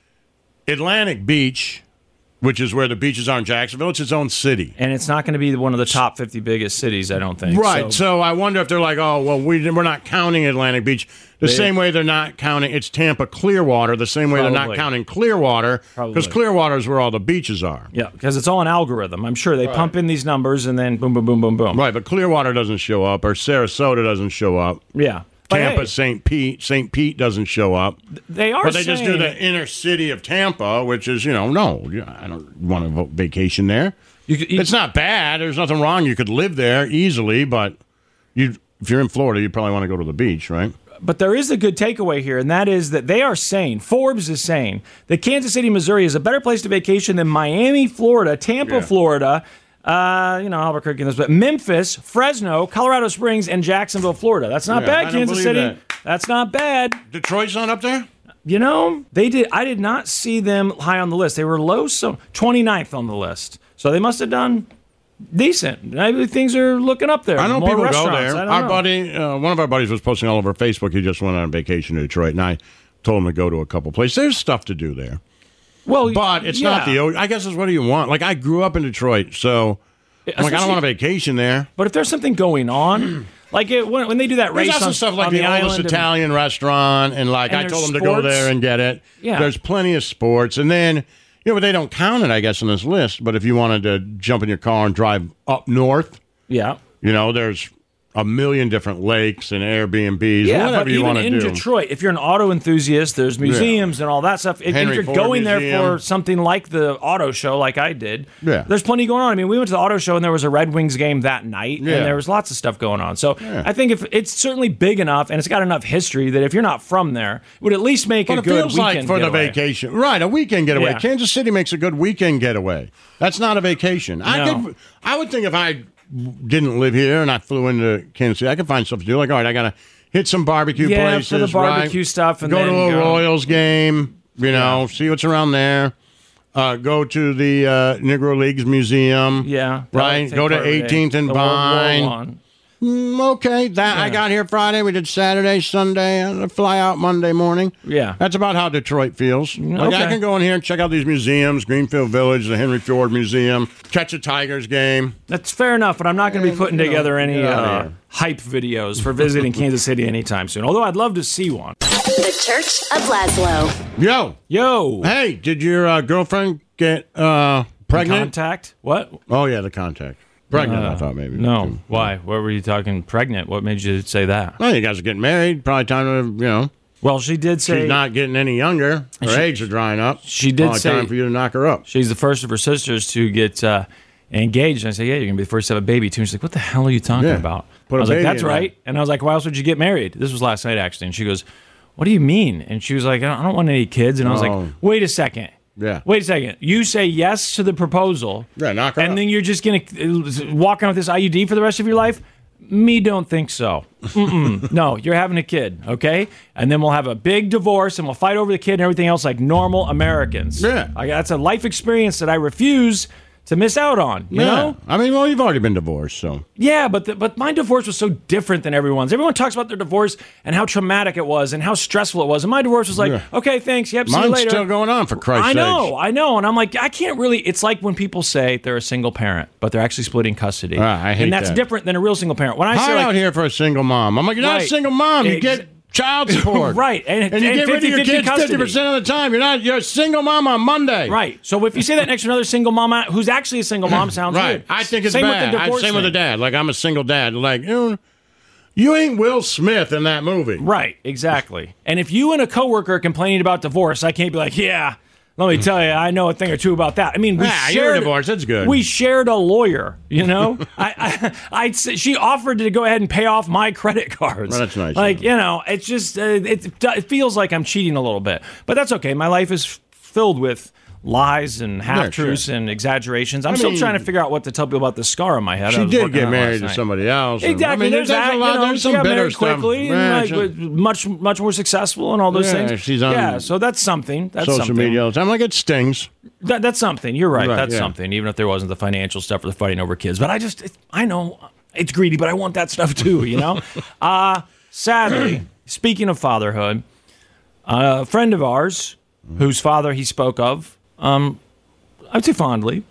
Atlantic Beach, which is where the beaches are in Jacksonville, it's its own city. and it's not going to be one of the top fifty biggest cities. I don't think. Right. So, So I wonder if they're like, oh, well, we, we're not counting Atlantic Beach the They- same way they're not counting it's Tampa Clearwater, the same way they're not Probably. counting Clearwater because Probably. Clearwater is where all the beaches are. yeah, because it's all an algorithm. I'm sure they pump in these numbers and then boom, boom, boom, boom, boom. Right, but Clearwater doesn't show up or Sarasota doesn't show up. Yeah. But Tampa, hey, Saint Pete, Saint Pete doesn't show up. they are. But they just do saying- the inner city of Tampa, which is, you know, no, I don't want to vote vacation there. You could- you- It's not bad. There's nothing wrong. You could live there easily, but you, if you're in Florida, you probably want to go to the beach, right? But there is a good takeaway here, and that is that they are saying, Forbes is saying, that Kansas City, Missouri is a better place to vacation than Miami, Florida, Tampa, Yeah. Florida, uh, you know, Albuquerque, and this, but Memphis, Fresno, Colorado Springs, and Jacksonville, Florida. That's not Yeah, bad, I don't Kansas believe City. that. That's not bad. Detroit's not up there? You know, they did. I did not see them high on the list. They were low, so twenty-ninth on the list. So they must have done decent. Maybe things are looking up there. I know More people go restaurants. there. I don't Our know. buddy, uh, one of our buddies was posting all over Facebook. He just went on vacation to Detroit, and I told him to go to a couple places. There's stuff to do there. Well, But it's not yeah. the, o- I guess it's what do you want? Like, I grew up in Detroit, so I'm like, I don't Especially- want a vacation there. But if there's something going on, like it, when, when they do that There's race also on, stuff like on the, the, oldest island, of- Italian restaurant, and like And I there's told him to go sports. there and get it. Yeah. There's plenty of sports, and then you know, but they don't count it, I guess, on this list. But if you wanted to jump in your car and drive up north, yeah, you know, there's a million different lakes and Airbnbs, Yeah, whatever but you even want to in do. Detroit, if you're an auto enthusiast, there's museums and all that stuff. If, Henry if you're Ford going there Museum. for something like the auto show, like I did, Yeah. there's plenty going on. I mean, we went to the auto show and there was a Red Wings game that night, Yeah. and there was lots of stuff going on. So I think if it's certainly big enough and it's got enough history that if you're not from there, it would at least make But a it good feels weekend like for getaway. the vacation. Right, a weekend getaway. Yeah. Kansas City makes a good weekend getaway. That's not a vacation. I No. could, I would think if I didn't live here and I flew into Kansas City, I could find stuff to do. Like, all right, I got to hit some barbecue Yeah, places. for the barbecue right? stuff, and go then to a go- Royals game, you know, Yeah. see what's around there. Uh, go to the uh, Negro Leagues Museum. Yeah, Right? take Go to part of the day. eighteenth and The World War Vine. One. Mm, okay, that I Yeah. got here Friday. We did Saturday, Sunday. I fly out Monday morning. Yeah. That's about how Detroit feels. Like I Okay. can go in here and check out these museums: Greenfield Village, the Henry Ford Museum, catch a Tigers game. That's fair enough, but I'm not going to be putting you know, together any get out of uh, here. hype videos for visiting Kansas City anytime soon. Although I'd love to see one. The Church of Laszlo. Yo, Yo, hey, did your uh, girlfriend get uh, pregnant? contact? What? Oh yeah, the contact. Pregnant, I thought maybe. No. Why? What were you talking? Pregnant? What made you say that? Well, you guys are getting married. Probably time to, you know. Well, she did say She's not getting any younger. Her She- eggs are drying up. she did Probably say- time for you to knock her up. she's the first of her sisters to get uh, engaged. And I said, yeah, you're going to be the first to have a baby, too. And she's like, what the hell are you talking Yeah. about? Put a I was like, baby that's in there. right. And I was like, why else would you get married? This was last night, actually. And she goes, what do you mean? And she was like, I don't, I don't want any kids. And I was Oh. like, wait a second. Yeah. Wait a second. You say yes to the proposal. Yeah, knock her And up. then you're just going to walk around with this I U D for the rest of your life? Me don't think so. Mm-mm. No, you're having a kid, okay? And then we'll have a big divorce and we'll fight over the kid and everything else like normal Americans. Yeah. I, that's a life experience that I refuse to miss out on, you yeah. know? I mean, well, you've already been divorced, so. Yeah, but the, but my divorce was so different than everyone's. Everyone talks about their divorce and how traumatic it was and how stressful it was. And my divorce was like, Yeah. okay, thanks. Yep, see you Mine's later. still going on, for Christ's I know, sakes. I know. And I'm like, I can't really. It's like when people say they're a single parent, but they're actually splitting custody. Ah, I hate And that's that. different than a real single parent. When I say Hard like, out here for a single mom. I'm like, you're not a Right. single mom. You Ex- get child support. Right. And, And you and get rid of your fifty-fifty kids custody. fifty percent of the time. You're not. You're a single mom on Monday. Right. So if you say that next to another single mom who's actually a single mom, sounds Right. weird. I think it's same bad. With the I, divorce same with the thing. dad. Like, I'm a single dad. Like, you know, you ain't Will Smith in that movie. Right. Exactly. And if you and a coworker are complaining about divorce, I can't be like, yeah. Let me tell you, I know a thing or two about that. I mean, we Ah, shared you're divorced. That's good. We shared a lawyer. You know, I, I, I, she offered to go ahead and pay off my credit cards. Well, that's nice, Like, yeah. you know, it's just uh, it, it feels like I'm cheating a little bit, but that's okay. My life is f- filled with lies and half truths sure. and exaggerations. I'm I still mean, trying to figure out what to tell people about the scar on my head. I She was did working get on it married last to night. somebody else. Exactly. I mean, there's, there's, that. a lot. you know, there's she some got bitter married stuff. quickly, Yeah, and like, she- with much, much more successful, and all those Yeah, things. she's on yeah, so that's something. That's social something. media all the time. Like, it stings. That, that's something. You're right. Right, that's yeah. something. Even if there wasn't the financial stuff or the fighting over kids, but I just, it, I know it's greedy, but I want that stuff too. You know. uh sadly, speaking of fatherhood, uh, a friend of ours, whose father he spoke of, um, I'd say fondly.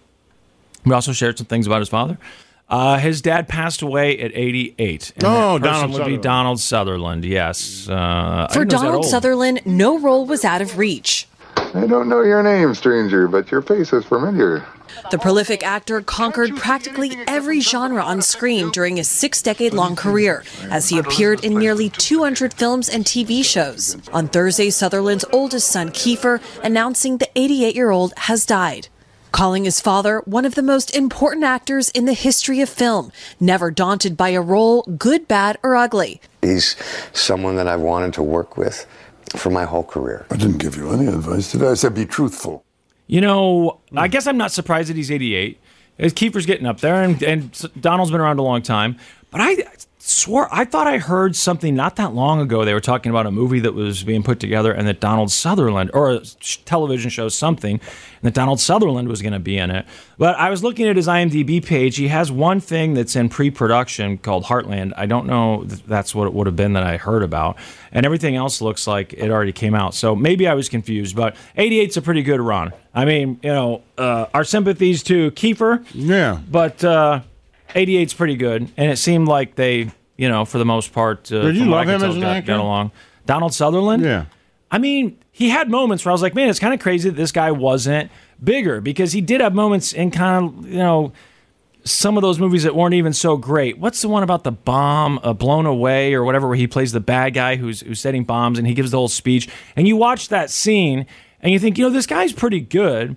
We also shared some things about his father. Uh, his dad passed away at eighty-eight. And Oh, that person Donald would be Sutherland. Donald Sutherland. Yes. Uh, I For didn't know he was that Donald old. Sutherland, no role was out of reach. I don't know your name, stranger, but your face is familiar. The prolific actor conquered practically every genre on screen during his six-decade-long career, as he appeared in nearly two hundred films and T V shows. On Thursday, Sutherland's oldest son, Kiefer, announcing the eighty-eight-year-old has died, calling his father one of the most important actors in the history of film, never daunted by a role, good, bad, or ugly. He's someone that I've wanted to work with for my whole career. I didn't give you any advice, did I? I said be truthful. You know, I guess I'm not surprised that he's eighty-eight. His Kiefer's getting up there, and, and Donald's been around a long time. But I swore, I thought I heard something not that long ago. They were talking about a movie that was being put together, and that Donald Sutherland, or a television show, something, and that Donald Sutherland was going to be in it. But I was looking at his I M D B page. He has one thing that's in pre-production called Heartland. I don't know if that's what it would have been that I heard about. And everything else looks like it already came out. So maybe I was confused, but eighty-eight's a pretty good run. I mean, you know, uh, our sympathies to Kiefer. Yeah. But uh, eighty-eight's pretty good. And it seemed like they, you know, for the most part, uh, Did you from what I love could him tell, as an got, actor? got along. Donald Sutherland? Yeah. I mean, he had moments where I was like, man, it's kind of crazy that this guy wasn't bigger, because he did have moments in kind of, you know, some of those movies that weren't even so great. What's the one about the bomb, uh, Blown Away or whatever, where he plays the bad guy who's who's setting bombs and he gives the whole speech. And you watch that scene and you think, you know, this guy's pretty good,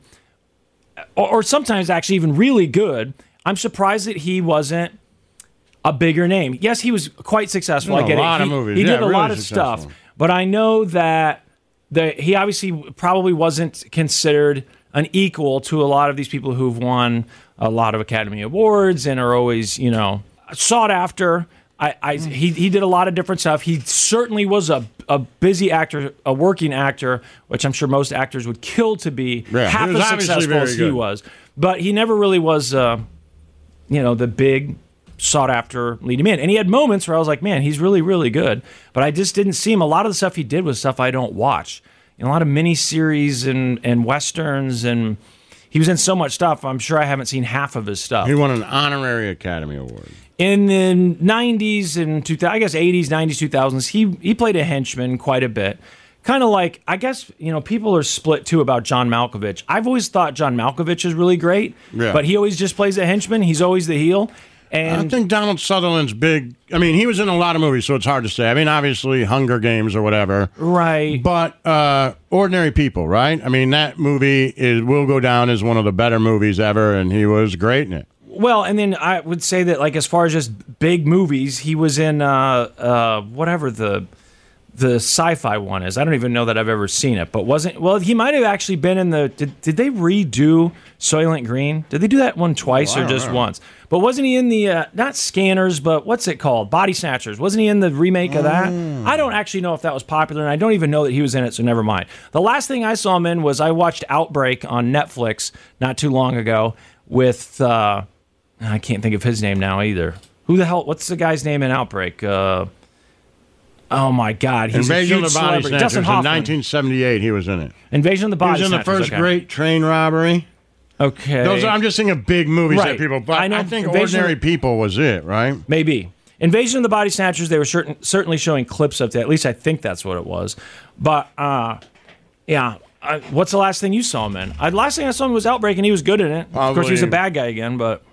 or, or sometimes actually even really good. I'm surprised that he wasn't a bigger name. Yes, he was quite successful. You know, I get a lot it. of He, movies. he Yeah, did a really lot of successful. stuff, but I know that the he obviously probably wasn't considered an equal to a lot of these people who've won a lot of Academy Awards and are always, you know, sought after. I, I he he did a lot of different stuff. He certainly was a a busy actor, a working actor, which I'm sure most actors would kill to be Yeah, half he was as obviously successful very as he good. was. But he never really was, uh, you know, the big sought after leading man. And he had moments where I was like, man, he's really, really good. But I just didn't see him. A lot of the stuff he did was stuff I don't watch. You know, a lot of miniseries and, and westerns, and he was in so much stuff. I'm sure I haven't seen half of his stuff. He won an honorary Academy Award. In the nineties and two thousand, I guess eighties, nineties, two thousands, he he played a henchman quite a bit. Kind of like, I guess, you know, people are split too about John Malkovich. I've always thought John Malkovich is really great, Yeah. but he always just plays a henchman. He's always the heel. And I think Donald Sutherland's big. I mean, he was in a lot of movies, so it's hard to say. I mean, obviously, Hunger Games or whatever. Right. But uh, Ordinary People, right? I mean, that movie is, will go down as one of the better movies ever, and he was great in it. Well, and then I would say that, like, as far as just big movies, he was in uh, uh, whatever the the sci-fi one is. I don't even know that I've ever seen it, but wasn't. Well, he might have actually been in the. Did, did they redo Soylent Green? Did they do that one twice Oh, I or don't just know. once? But wasn't he in the uh, not Scanners, but what's it called? Body Snatchers. Wasn't he in the remake of that? Mm. I don't actually know if that was popular, and I don't even know that he was in it. So never mind. The last thing I saw him in was I watched Outbreak on Netflix not too long ago with. Uh, I can't think of his name now either. Who the hell? What's the guy's name in Outbreak? Uh, oh my God, he's Invasion a huge of the Body celebrity. Snatchers. Dustin In Hoffman. nineteen seventy-eight, he was in it. Invasion of the Body He was in the Snatchers, first okay. great train robbery. Okay, Those are, I'm just thinking of big movies Right. that people. But I I, know think Invasion- Ordinary People was it, right? Maybe. Invasion of the Body Snatchers, they were certain, certainly showing clips of that. At least I think that's what it was. But, uh, yeah. I, what's the last thing you saw him in? I, last thing I saw him was Outbreak, and he was good in it. Of course, he was a Probably- bad guy again, but...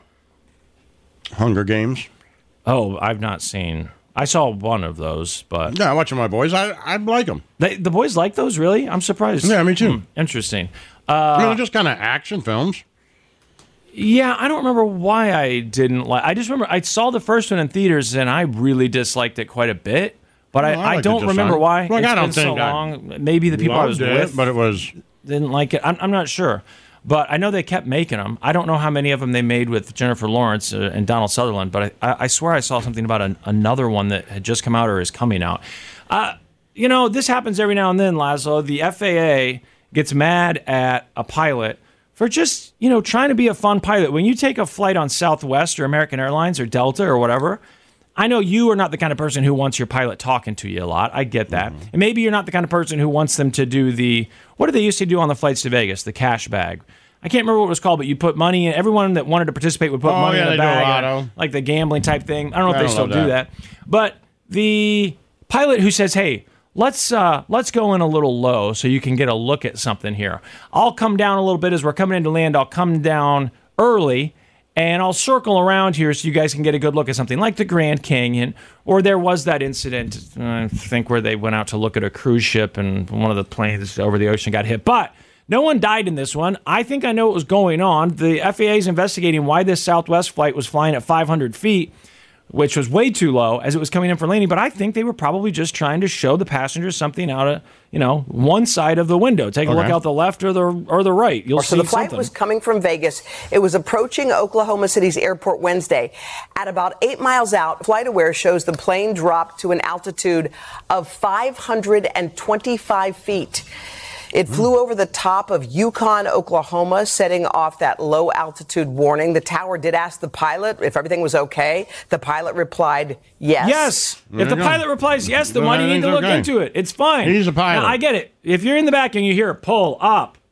Hunger Games. Oh, I've not seen... I saw one of those, but... Yeah, watching my boys. I I like them. They, the boys like those, really? I'm surprised. Yeah, me too. Hmm, interesting. I mean, Uh, they're just kind of action films. yeah, I don't remember why I didn't like... I just remember I saw the first one in theaters, and I really disliked it quite a bit. But Oh, I I, I liked it don't just remember fine. why. Like, It's I don't been so think I long. Maybe the people I was Loved it, with but it was. didn't like it. I'm, I'm not sure. But I know they kept making them. I don't know how many of them they made with Jennifer Lawrence uh, and Donald Sutherland, but I, I swear I saw something about an, another one that had just come out or is coming out. Uh, you know, this happens every now and then, Laszlo. The F A A gets mad at a pilot for just, you know, trying to be a fun pilot. When you take a flight on Southwest or American Airlines or Delta or whatever, I know you are not the kind of person who wants your pilot talking to you a lot. I get that. Mm-hmm. And maybe you're not the kind of person who wants them to do the, what did they used to do on the flights to Vegas? The cash bag. I can't remember what it was called, but you put money in. Everyone that wanted to participate would put Oh, money yeah, in a they do bag. lotto. Like the gambling type thing. I don't know I if they don't still love do that. that. But the pilot who says, hey, let's uh, let's go in a little low so you can get a look at something here. I'll come down a little bit as we're coming into land. I'll come down early, and I'll circle around here so you guys can get a good look at something like the Grand Canyon. Or there was that incident, I think, where they went out to look at a cruise ship and one of the planes over the ocean got hit. But no one died in this one. I think I know what was going on. The F A A is investigating why this Southwest flight was flying at five hundred feet, which was way too low as it was coming in for landing. But I think they were probably just trying to show the passengers something out of, you know, one side of the window. Take a look Okay. out the left or the or the right. You'll So see the flight something. was coming from Vegas. It was approaching Oklahoma City's airport Wednesday. At about eight miles out, FlightAware shows the plane dropped to an altitude of five hundred twenty-five feet. It flew over the top of Yukon, Oklahoma, setting off that low altitude warning. The tower did ask the pilot if everything was okay. The pilot replied, yes. Yes. There If the you go. pilot replies yes, then Then why do you need to everything's look okay. into it? It's fine. He's a pilot. Now, I get it. If you're in the back and you hear pull up,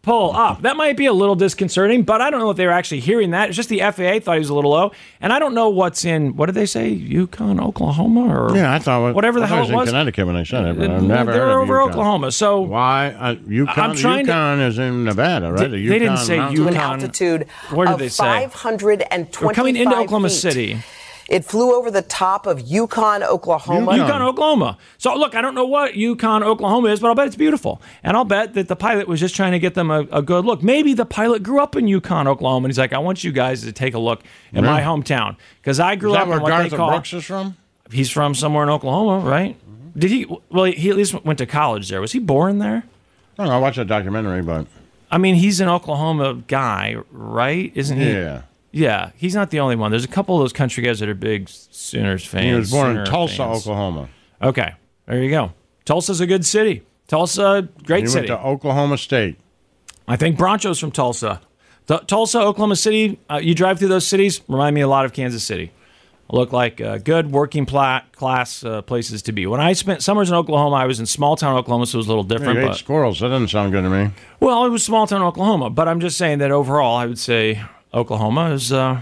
pull up. That might be a little disconcerting, but I don't know if they were actually hearing that. It's just the F A A thought he was a little low. And I don't know what's in, what did they say, Yukon, Oklahoma? Or yeah, I thought whatever the I thought hell it it was. in Connecticut when they said it, but I've never They're heard of over Yukon. Oklahoma. So why? Uh, Yukon, I'm trying Yukon to, is in Nevada, right? They, The they didn't Yukon say Mountains. Yukon. An altitude Where did of they say? five hundred twenty-five We're coming into Oklahoma feet. City. It flew over the top of Yukon, Oklahoma. Yukon, Oklahoma. So, look, I don't know what Yukon, Oklahoma is, but I'll bet it's beautiful. And I'll bet that the pilot was just trying to get them a, a good look. Maybe the pilot grew up in Yukon, Oklahoma, and he's like, I want you guys to take a look at Yeah. my hometown. Because I grew Is that up where in what Garth they call... Brooks is from? He's from somewhere in Oklahoma, right? Mm-hmm. Did he... Well, he at least went to college there. Was he born there? I don't know. I watched that documentary, but... I mean, he's an Oklahoma guy, right? Isn't he? Yeah. Yeah, he's not the only one. There's a couple of those country guys that are big Sooners fans. He was born Sooner in Tulsa, fans. Oklahoma. Okay, there you go. Tulsa's a good city. Tulsa, great he city. went to Oklahoma State. I think Broncho's from Tulsa. T- Tulsa, Oklahoma City, uh, you drive through those cities, remind me a lot of Kansas City. Look like uh, good working pla- class uh, places to be. When I spent summers in Oklahoma, I was in small town Oklahoma, so it was a little different. Yeah, you ate but, squirrels. That doesn't sound good to me. well, it was small town Oklahoma, but I'm just saying that overall, I would say Oklahoma is uh,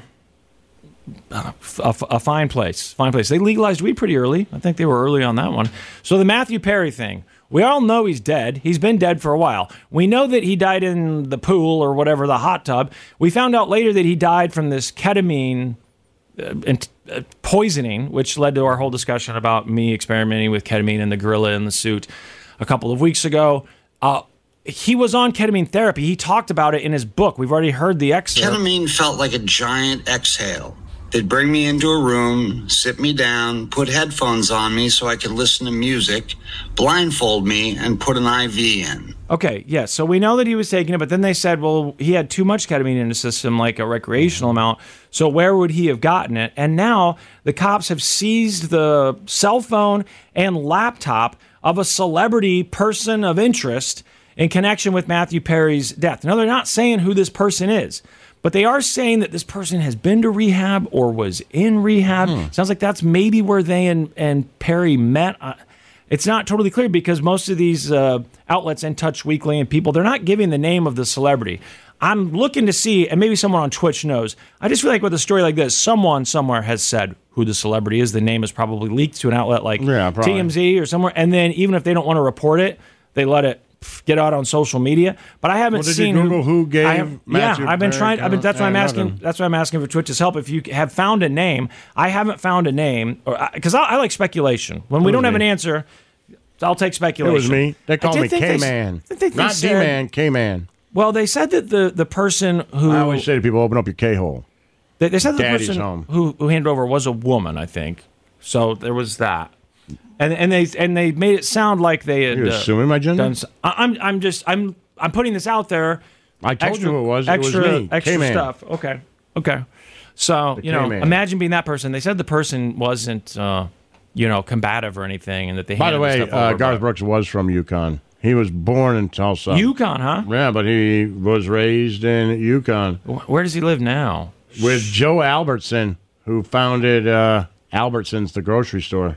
a, a, a fine place. Fine place. They legalized weed pretty early. I think they were early on that one. So the Matthew Perry thing. We all know he's dead. He's been dead for a while. We know that he died in the pool or whatever, the hot tub. We found out later that he died from this ketamine uh, and, uh, poisoning, which led to our whole discussion about me experimenting with ketamine and the gorilla in the suit a couple of weeks ago. Uh, he was on ketamine therapy. He talked about it in his book. We've already heard the excerpt. Ketamine felt like a giant exhale. They'd bring me into a room, sit me down, put headphones on me so I could listen to music, blindfold me, and put an I V in. Okay, yeah, so we know that he was taking it, but then they said, well, he had too much ketamine in his system, like a recreational amount, so where would he have gotten it? And now the cops have seized the cell phone and laptop of a celebrity person of interest in connection with Matthew Perry's death. Now, they're not saying who this person is, but they are saying that this person has been to rehab or was in rehab. Hmm. Sounds like that's maybe where they and, and Perry met. Uh, it's not totally clear because most of these uh, outlets, In Touch Weekly and people, they're not giving the name of the celebrity. I'm looking to see, and maybe someone on Twitch knows. I just feel like with a story like this, someone somewhere has said who the celebrity is. The name is probably leaked to an outlet like yeah, T M Z or somewhere. And then even if they don't want to report it, they let it get out on social media. But I haven't well, did seen you Google who, who gave I have, Matthew yeah, I've been Perry trying. I've been. That's why I'm yeah, asking. nothing. That's why I'm asking for Twitch's help. If you have found a name, I haven't found a name, because I, I, I like speculation. When we It don't was have me. an answer, I'll take It speculation. was me. They I called did me think they- K-Man. I think they Not said- D-Man, K-Man. Well, they said that the the person who I always say to people, open up your K-hole. They, they said that the Daddy's person home. who who handed over was a woman, I think. So there was that, and and they and they made it sound like they had. You uh, assuming my gender? done s- I- I'm I'm just I'm I'm putting this out there. I told extra, you it was. It was extra me. extra K-Man. stuff. Okay, okay. So The you know, K-Man. imagine being that person. They said the person wasn't, uh, you know, combative or anything, and that they. By the handed way, stuff uh, over, Garth but- Brooks was from Yukon. He was born in Tulsa. Yukon, huh? Yeah, but he was raised in Yukon. Wh- Where does he live now? With Joe Albertson, who founded uh, Albertson's, the grocery store.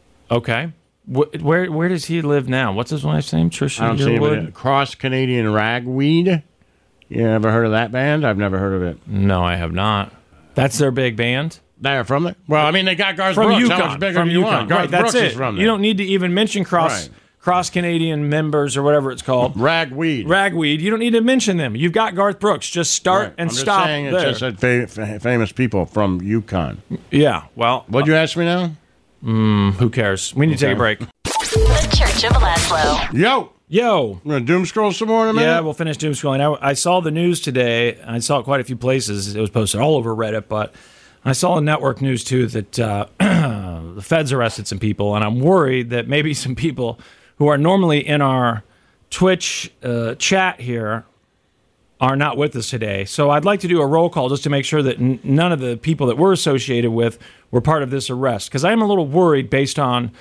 Okay. Wh- Where where does he live now? What's his wife's name? Trisha I don't see him. Yearwood? in it. Cross Canadian Ragweed. You ever heard of that band? I've never heard of it. No, I have not. That's their big band? They're from there? Well, I mean, they got Garth From Brooks. Yukon. How much bigger From do you Yukon. want? Garth Right, that's Brooks it. is from there. You don't need to even mention cross Right. cross Canadian members or whatever it's called. Ragweed. Ragweed. You don't need to mention them. You've got Garth Brooks. Just start Right. and I'm stop just saying there. It's just said fa- fa- famous people from Yukon. Yeah, well. What'd you ask me now? Mm, who cares? We need to take a break. The Church of Laszlo. Yo! Yo! We're going to doom scroll some more in a minute? Yeah, we'll finish doom scrolling. I, I saw the news today. And I saw it quite a few places. It was posted all over Reddit, but I saw in network news, too, that uh, the feds arrested some people, and I'm worried that maybe some people who are normally in our Twitch uh, chat here are not with us today. So I'd like to do a roll call just to make sure that n- none of the people that we're associated with were part of this arrest, because I am a little worried based on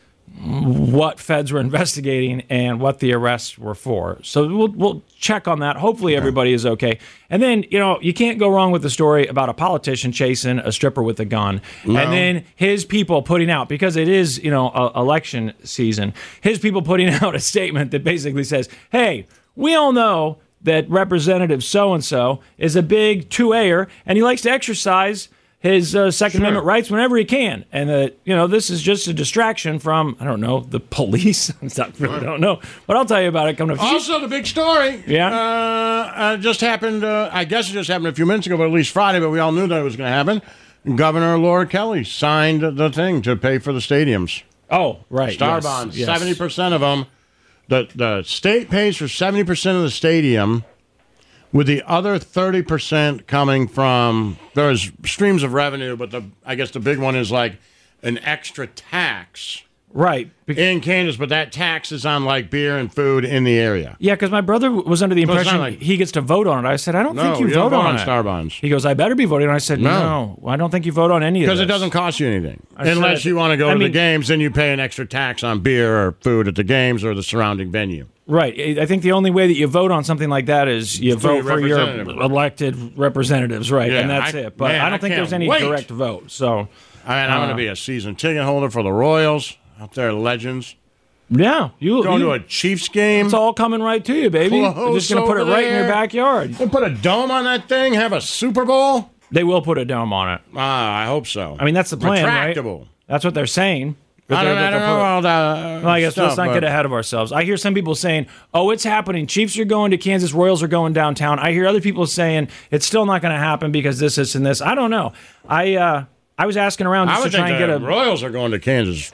what feds were investigating and what the arrests were for. So we'll we'll check on that. Hopefully everybody is okay. And then, you know, you can't go wrong with the story about a politician chasing a stripper with a gun. No. And then his people putting out, because it is, you know, a, election season, his people putting out a statement that basically says, hey, we all know that Representative so-and-so is a big two-ayer, and he likes to exercise his uh, Second sure. Amendment rights whenever he can. And that, you know, this is just a distraction from, I don't know, the police. I really don't know. But I'll tell you about it coming up. Also, the big story. Yeah. Uh, uh, just happened, uh, I guess it just happened a few minutes ago, but at least Friday, but we all knew that it was going to happen. Governor Laura Kelly signed the thing to pay for the stadiums. Oh, right. Star yes, bonds, yes. seventy percent of them. The, the state pays for seventy percent of the stadium, with the other thirty percent coming from, there's streams of revenue, but the I guess the big one is like an extra tax. Right. In Kansas, but that tax is on like beer and food in the area. Yeah, because my brother was under the So it's impression not like- he gets to vote on it. I said, I don't No, think you, you vote don't vote on, on it. Star bonds. He goes, I better be voting on it. I said, no, No. I don't think you vote on any of this. Because it doesn't cost you anything. I Unless said- you want to go I to mean- the games, then you pay an extra tax on beer or food at the games or the surrounding venue. Right. I think the only way that you vote on something like that is you For your vote for your representative. elected representatives, right? Yeah, and that's I- it. But man, I don't I think can't there's any wait. direct vote. So, I mean, I'm uh, going to be a season ticket holder for the Royals out there, legends. yeah, you Going you, to a Chiefs game. It's all coming right to you, baby. They're Close just going to put it over right in your there. backyard. They put a dome on that thing, have a Super Bowl? They will put a dome on it. Ah, I hope so. I mean, that's the plan, right? Retractable. That's what they're saying. That I they're- don't, that I don't they'll know put- all the Well, I guess stuff, let's not but- get ahead of ourselves. I hear some people saying, oh, it's happening. Chiefs are going to Kansas. Royals are going downtown. I hear other people saying it's still not going to happen because this, this, and this. I don't know. I uh, I was asking around I just would to try think and the get a... Royals are going to Kansas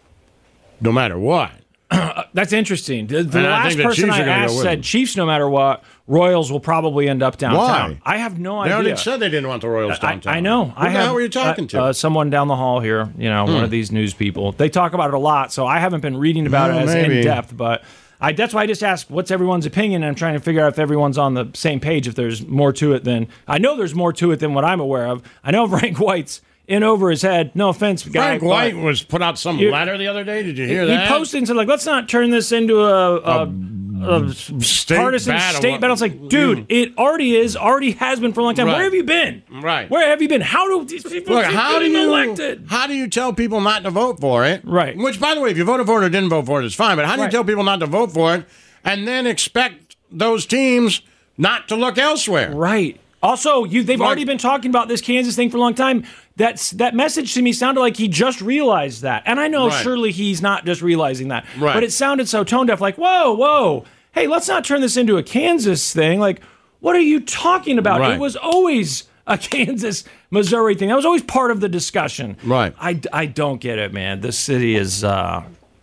no matter what. That's interesting. The, the And I last think the person Chiefs I are gonna go asked with said them. Chiefs no matter what. Royals will probably end up downtown. Why? I have no They idea. already said they didn't want the Royals I, downtown. I know. Who I the have, hell were you talking uh, to? Uh, someone down the hall here, you know, one Hmm. of these news people. They talk about it a lot, so I haven't been reading about Well, it as maybe. in depth, but I, that's why I just asked what's everyone's opinion, and I'm trying to figure out if everyone's on the same page, if there's more to it than... I know there's more to it than what I'm aware of. I know Frank White's in over his head. No offense, guy. Frank but White was put out some You- letter the other day. Did you hear he that? posted and said, like, let's not turn this into a... a a state partisan battle. state battle. It's like, dude, it already is, already has been for a long time. Right. Where have you been? Right. Where have you been? How do these people Look, keep how do getting you elected? how do you tell people not to vote for it? Right. Which, by the way, if you voted for it or didn't vote for it, it's fine. But how do you Right. tell people not to vote for it and then expect those teams not to look elsewhere? Right. Also, you they've Like- already been talking about this Kansas thing for a long time. That's that message to me sounded like he just realized that. And I know Right. surely he's not just realizing that. Right. But it sounded so tone deaf, like, whoa, whoa. Hey, let's not turn this into a Kansas thing. Like, what are you talking about? Right. It was always a Kansas, Missouri thing. That was always part of the discussion. Right. I, I don't get it, man. This city is uh,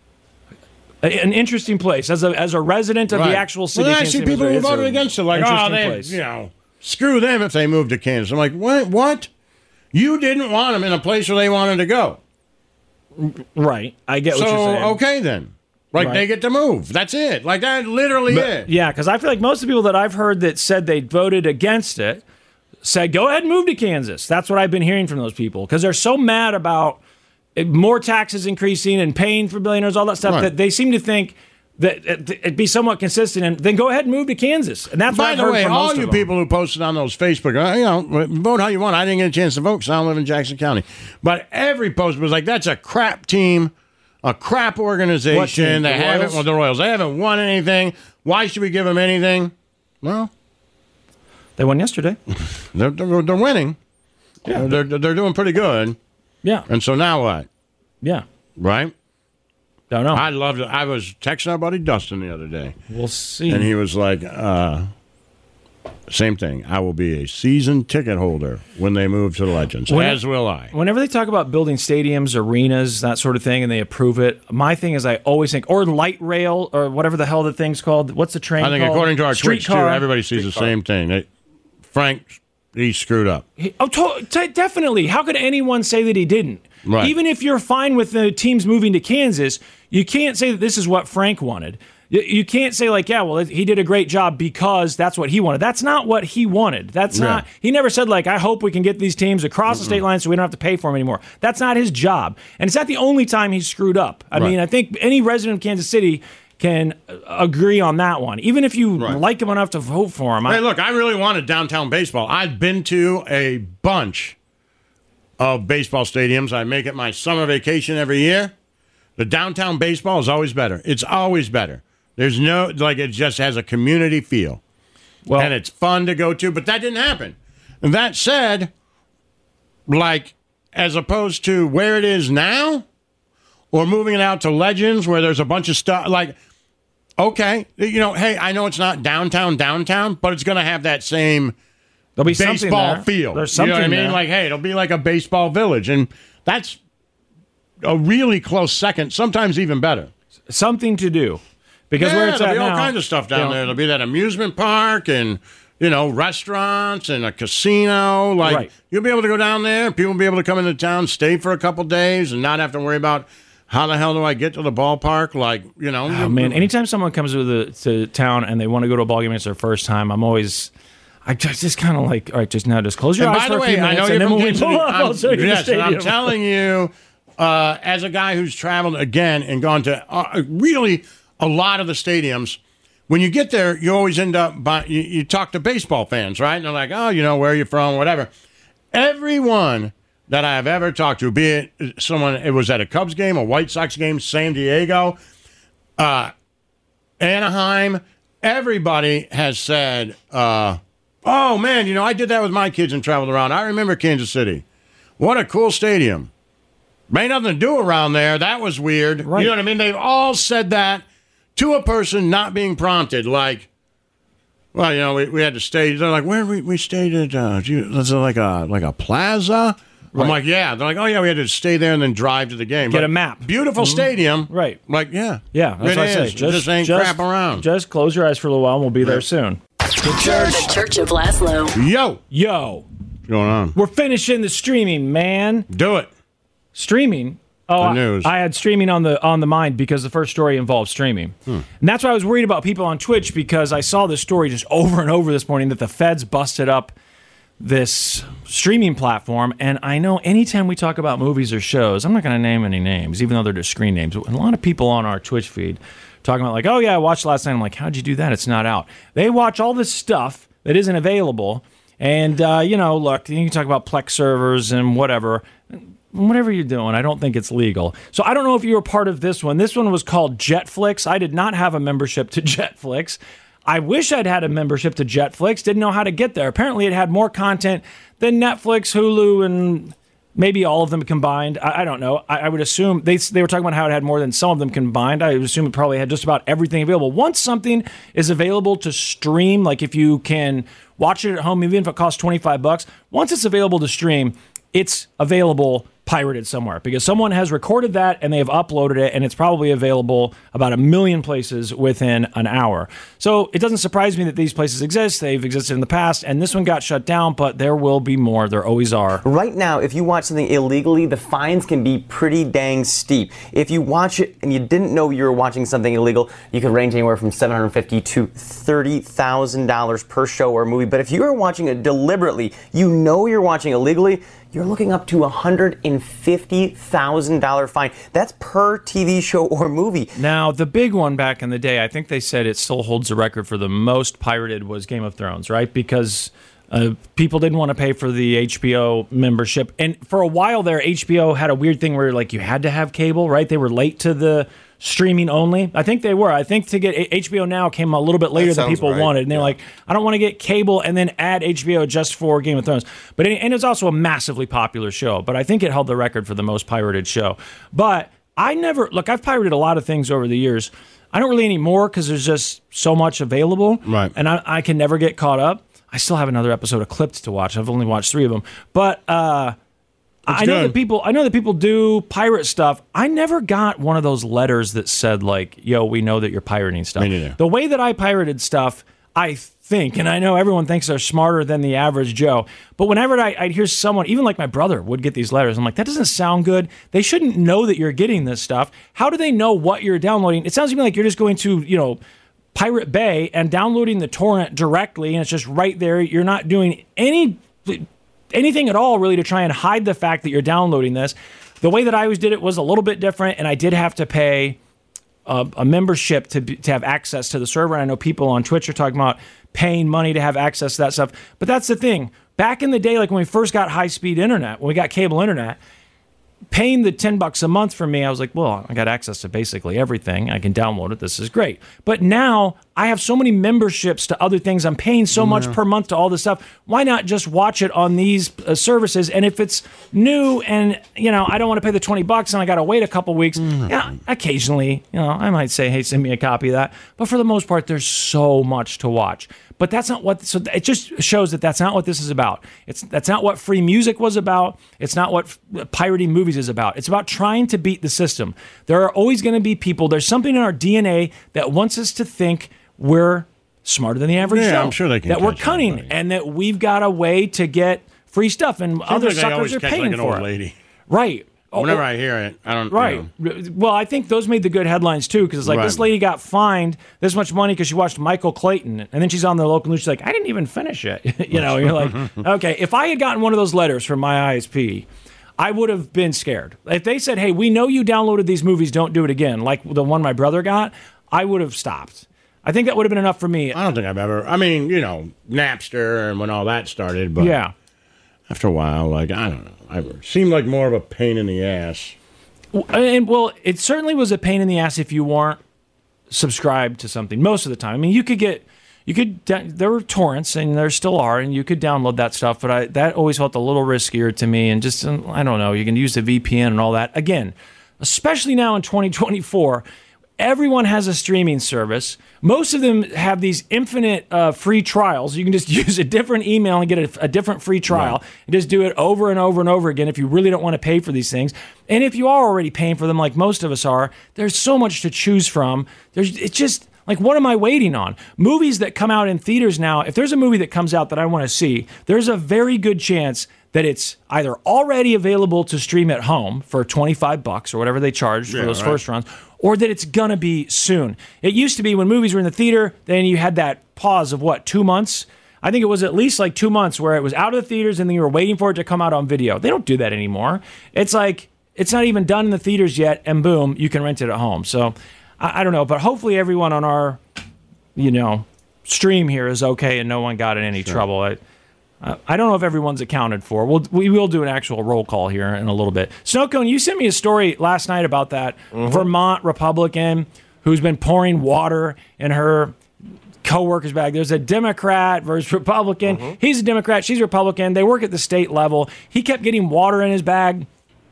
a- an interesting place. As a as a resident of Right. the actual city, Well, of I Kansas see City, people Missouri, who it's voted a against it, like, oh, interesting they, place. you know, screw them if they move to Kansas. I'm like, what? What? You didn't want them in a place where they wanted to go. Right. I get So, what you're saying. okay then. Like, Right. they get to move. That's it. Like, that literally But- it. Yeah, because I feel like most of the people that I've heard that said they voted against it said, go ahead and move to Kansas. That's what I've been hearing from those people because they're so mad about it, more taxes increasing and paying for billionaires, all that stuff, Right. that they seem to think that it- it'd be somewhat consistent. And then go ahead and move to Kansas. And that's what By I've the heard way, from all most you of them. people who posted on those Facebook, uh, you know, vote how you want. I didn't get a chance to vote because I don't live in Jackson County. But every post was like, that's a crap team, a crap organization. What team? They The haven't, Royals? well, the Royals. They haven't won anything. Why should we give them anything? Well, They won yesterday. they're, they're, they're winning. Yeah. They're, they're doing pretty good. Yeah. And so now what? Yeah. Right? Don't know. I loved it. I was texting our buddy Dustin the other day. We'll see. And he was like, uh, same thing. I will be a season ticket holder when they move to the Legends, When- as will I. Whenever they talk about building stadiums, arenas, that sort of thing, and they approve it, my thing is I always think, or light rail, or whatever the hell the thing's called. What's the train I think called? according to our Twitch, too, Streetcar. everybody sees the same thing. They, Frank, he screwed up. He- Oh, to- t- definitely. How could anyone say that he didn't? Right. Even if you're fine with the teams moving to Kansas, you can't say that this is what Frank wanted. Y- You can't say like, yeah, well, he did a great job because that's what he wanted. That's not what he wanted. That's Yeah. not. He never said like, I hope we can get these teams across the state line so we don't have to pay for them anymore. That's not his job, and it's not the only time he's screwed up. I Right. mean, I think any resident of Kansas City can uh, agree on that one. Even if you Right. like him enough to vote for him. I- Hey, look, I really wanted downtown baseball. I've been to a bunch of baseball stadiums. I make it my summer vacation every year. The downtown baseball is always better. It's always better. There's no, like, it just has a community feel. Well, and it's fun to go to, but that didn't happen. And that said, like, as opposed to where it is now, or moving it out to Legends where there's a bunch of stuff, like, okay, you know, hey, I know it's not downtown, downtown, but it's going to have that same There'll be baseball there. feel. There's you know what I something mean? there. Like, hey, it'll be like a baseball village, and that's a really close second, sometimes even better. Something to do. Because yeah, where it's there'll at be all now, kinds of stuff down you know, there. There'll be that amusement park and, you know, restaurants and a casino. Like, right. You'll be able to go down there. People will be able to come into town, stay for a couple days, and not have to worry about how the hell do I get to the ballpark? Like, you know. Oh, man, anytime someone comes to, the, to town and they want to go to a ball game and it's their first time, I'm always... I just, just kind of like, all right, just now, just close your and eyes by for the a few way, minutes, I know and you're then when we from pull Kansas up, City. I'll show you the Yes, and stadium. I'm telling you, uh, as a guy who's traveled again and gone to uh, really a lot of the stadiums, when you get there, you always end up by, you, you talk to baseball fans, right? And they're like, oh, you know, where are you from, whatever. Everyone that I've ever talked to, be it someone, it was at a Cubs game, a White Sox game, San Diego, uh, Anaheim, everybody has said, uh, oh, man, you know, I did that with my kids and traveled around. I remember Kansas City. What a cool stadium. Ain't nothing to do around there. That was weird. Right. You know what I mean? They've all said that to a person not being prompted. Like, well, you know, we, we had to stay. They're like, where we, we stayed at, uh, was it like a, like a plaza? Right. I'm like, yeah. They're like, oh, yeah, we had to stay there and then drive to the game. Get but a map. Beautiful mm-hmm. stadium. Right. Like, yeah. Yeah, that's it what is. I say. Just, just ain't just, crap around. Just close your eyes for a little while and we'll be right. there soon. The Church. The Church of Laszlo. Yo. Yo. What's going on? We're finishing the streaming, man. Do it. Streaming? Oh, the news. I, I had streaming on the on the mind because the first story involved streaming. Hmm. And that's why I was worried about people on Twitch, because I saw this story just over and over this morning that the feds busted up this streaming platform. And I know anytime we talk about movies or shows, I'm not going to name any names, even though they're just screen names. And a lot of people on our Twitch feed talking about like, oh, yeah, I watched last night. I'm like, how'd you do that? It's not out. They watch all this stuff that isn't available. And, uh, you know, look, you can talk about Plex servers and whatever. Whatever you're doing, I don't think it's legal. So I don't know if you were part of this one. This one was called Jetflix. I did not have a membership to Jetflix. I wish I'd had a membership to Jetflix. Didn't know how to get there. Apparently it had more content than Netflix, Hulu, and maybe all of them combined. I, I don't know. I, I would assume they they were talking about how it had more than some of them combined. I would assume it probably had just about everything available. Once something is available to stream, like if you can watch it at home, even if it costs twenty-five bucks, once it's available to stream, it's available pirated somewhere because someone has recorded that and they have uploaded it, and it's probably available about a million places within an hour. So it doesn't surprise me that these places exist. They've existed in the past, and this one got shut down, but there will be more. There always are. Right now, if you watch something illegally, the fines can be pretty dang steep. If you watch it and you didn't know you were watching something illegal, you could range anywhere from seven hundred fifty dollars to thirty thousand dollars per show or movie. But if you are watching it deliberately, you know you're watching illegally, you're looking up to a one hundred fifty thousand dollars fine. That's per T V show or movie. Now, the big one back in the day, I think they said it still holds the record for the most pirated, was Game of Thrones, right? Because uh, people didn't want to pay for the H B O membership. And for a while there, H B O had a weird thing where like you had to have cable, right? They were late to the streaming only. I think they were. I think to get H B O Now came a little bit later than people right. wanted. And they're yeah. like, I don't want to get cable and then add H B O just for Game of Thrones. But and it's also a massively popular show. But I think it held the record for the most pirated show. But I never, look, I've pirated a lot of things over the years. I don't really anymore because there's just so much available. Right. And I, I can never get caught up. I still have another episode of Clipped to watch. I've only watched three of them. But uh, I know good. that people I know that people do pirate stuff. I never got one of those letters that said like, yo, we know that you're pirating stuff. Me neither. The way that I pirated stuff, I think, and I know everyone thinks they're smarter than the average Joe, but whenever I, I'd hear someone, even like my brother, would get these letters, I'm like, that doesn't sound good. They shouldn't know that you're getting this stuff. How do they know what you're downloading? It sounds to me like you're just going to, you know, Pirate Bay and downloading the torrent directly, and it's just right there. You're not doing any anything at all really to try and hide the fact that you're downloading this. The way that I always did it was a little bit different, and I did have to pay a, a membership to be, to have access to the server. And I know people on Twitch are talking about paying money to have access to that stuff. But that's the thing. Back in the day, like when we first got high-speed internet, when we got cable internet, paying the ten bucks a month for me, I was like, well, I got access to basically everything. I can download it. This is great. But now I have so many memberships to other things. I'm paying so much per month to all this stuff. Why not just watch it on these uh, services? And if it's new and, you know, I don't want to pay the twenty bucks and I got to wait a couple weeks, mm. yeah, occasionally, you know, I might say, hey, send me a copy of that. But for the most part, there's so much to watch. But that's not what, so it just shows that that's not what this is about. It's That's not what free music was about. It's not what f- pirating movies is about. It's about trying to beat the system. There are always going to be people, there's something in our D N A that wants us to think we're smarter than the average yeah, Joe. I'm sure they can That we're catch cunning anybody. and that we've got a way to get free stuff and Seems other like they suckers always are catch paying like an for old it. lady. Right. Whenever Oh, I hear it, I don't. Right. You know. Well, I think those made the good headlines too, because it's like Right. this lady got fined this much money because she watched Michael Clayton, and then she's on the local news. She's like, I didn't even finish it. you know, you're like, okay. If I had gotten one of those letters from my I S P, I would have been scared. If they said, hey, we know you downloaded these movies, don't do it again, like the one my brother got, I would have stopped. I think that would have been enough for me. I don't think I've ever. I mean, you know, Napster and when all that started, but yeah. After a while, like I don't know, it seemed like more of a pain in the ass. And well, it certainly was a pain in the ass if you weren't subscribed to something most of the time. I mean, you could get, you could, there were torrents and there still are, and you could download that stuff, but I, that always felt a little riskier to me. And just, I don't know, you can use the V P N and all that. Again, especially now in twenty twenty-four, everyone has a streaming service. Most of them have these infinite uh, free trials. You can just use a different email and get a, a different free trial right. and just do it over and over and over again if you really don't want to pay for these things. And if you are already paying for them like most of us are, there's so much to choose from. There's It's just, like, what am I waiting on? Movies that come out in theaters now, if there's a movie that comes out that I want to see, there's a very good chance that it's either already available to stream at home for twenty-five bucks or whatever they charge for yeah, those right. first runs, or that it's going to be soon. It used to be when movies were in the theater, then you had that pause of, what, two months? I think it was at least like two months where it was out of the theaters and then you were waiting for it to come out on video. They don't do that anymore. It's like, it's not even done in the theaters yet, and boom, you can rent it at home. So, I, I don't know, but hopefully everyone on our, you know, stream here is okay and no one got in any sure. trouble. I, Uh, I don't know if everyone's accounted for. We'll, we will do an actual roll call here in a little bit. Snowcone, you sent me a story last night about that mm-hmm. Vermont Republican who's been pouring water in her co-worker's bag. There's a Democrat versus Republican. Mm-hmm. He's a Democrat. She's a Republican. They work at the state level. He kept getting water in his bag.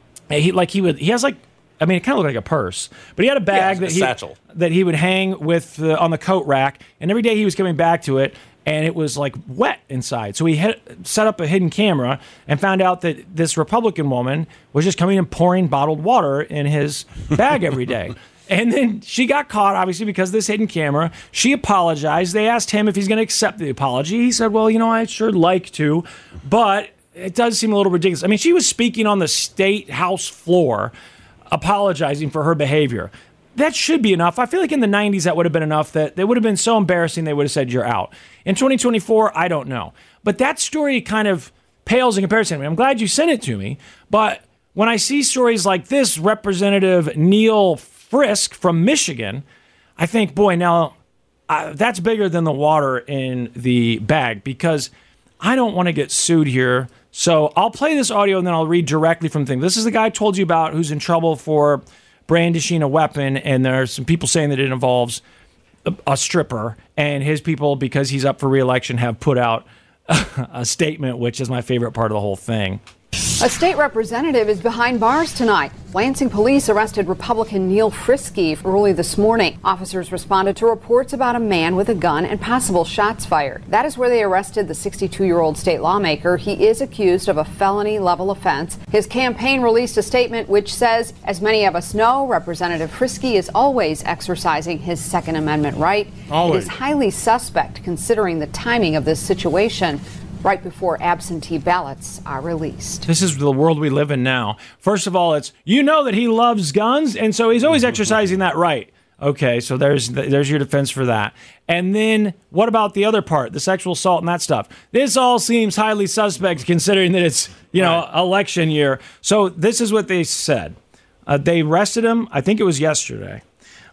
He like he would. He has like. I mean, it kind of looked like a purse, but he had a bag yeah, that a he satchel. that he would hang with uh, on the coat rack, and every day he was coming back to it. And it was like wet inside. So he hit, set up a hidden camera and found out that this Republican woman was just coming and pouring bottled water in his bag every day. And then she got caught, obviously, because of this hidden camera. She apologized. They asked him if he's going to accept the apology. He said, well, you know, I'd sure like to, but it does seem a little ridiculous. I mean, she was speaking on the state house floor, apologizing for her behavior. That should be enough. I feel like in the nineties that would have been enough that they would have been so embarrassing they would have said you're out. In twenty twenty-four, I don't know. But that story kind of pales in comparison. I mean, I'm glad you sent it to me, but when I see stories like this, Representative Neil Frisk from Michigan, I think, boy, now uh, that's bigger than the water in the bag, because I don't want to get sued here. So I'll play this audio and then I'll read directly from the thing. This is the guy I told you about who's in trouble for brandishing a weapon, and there are some people saying that it involves a, a stripper, and his people, because he's up for re-election, have put out a, a statement, which is my favorite part of the whole thing. A state representative is behind bars tonight. Lansing police arrested Republican Neil Frisky early this morning. Officers responded to reports about a man with a gun and possible shots fired. That is where they arrested the sixty-two-year-old state lawmaker. He is accused of a felony-level offense. His campaign released a statement which says, as many of us know, Representative Frisky is always exercising his Second Amendment right. Always. It is highly suspect considering the timing of this situation, right before absentee ballots are released. This is the world we live in now. First of all, it's, you know that he loves guns, and so he's always exercising that right. Okay, so there's there's your defense for that. And then what about the other part, the sexual assault and that stuff? This all seems highly suspect considering that it's, you know, right. election year. So this is what they said. Uh, they arrested him, I think it was yesterday.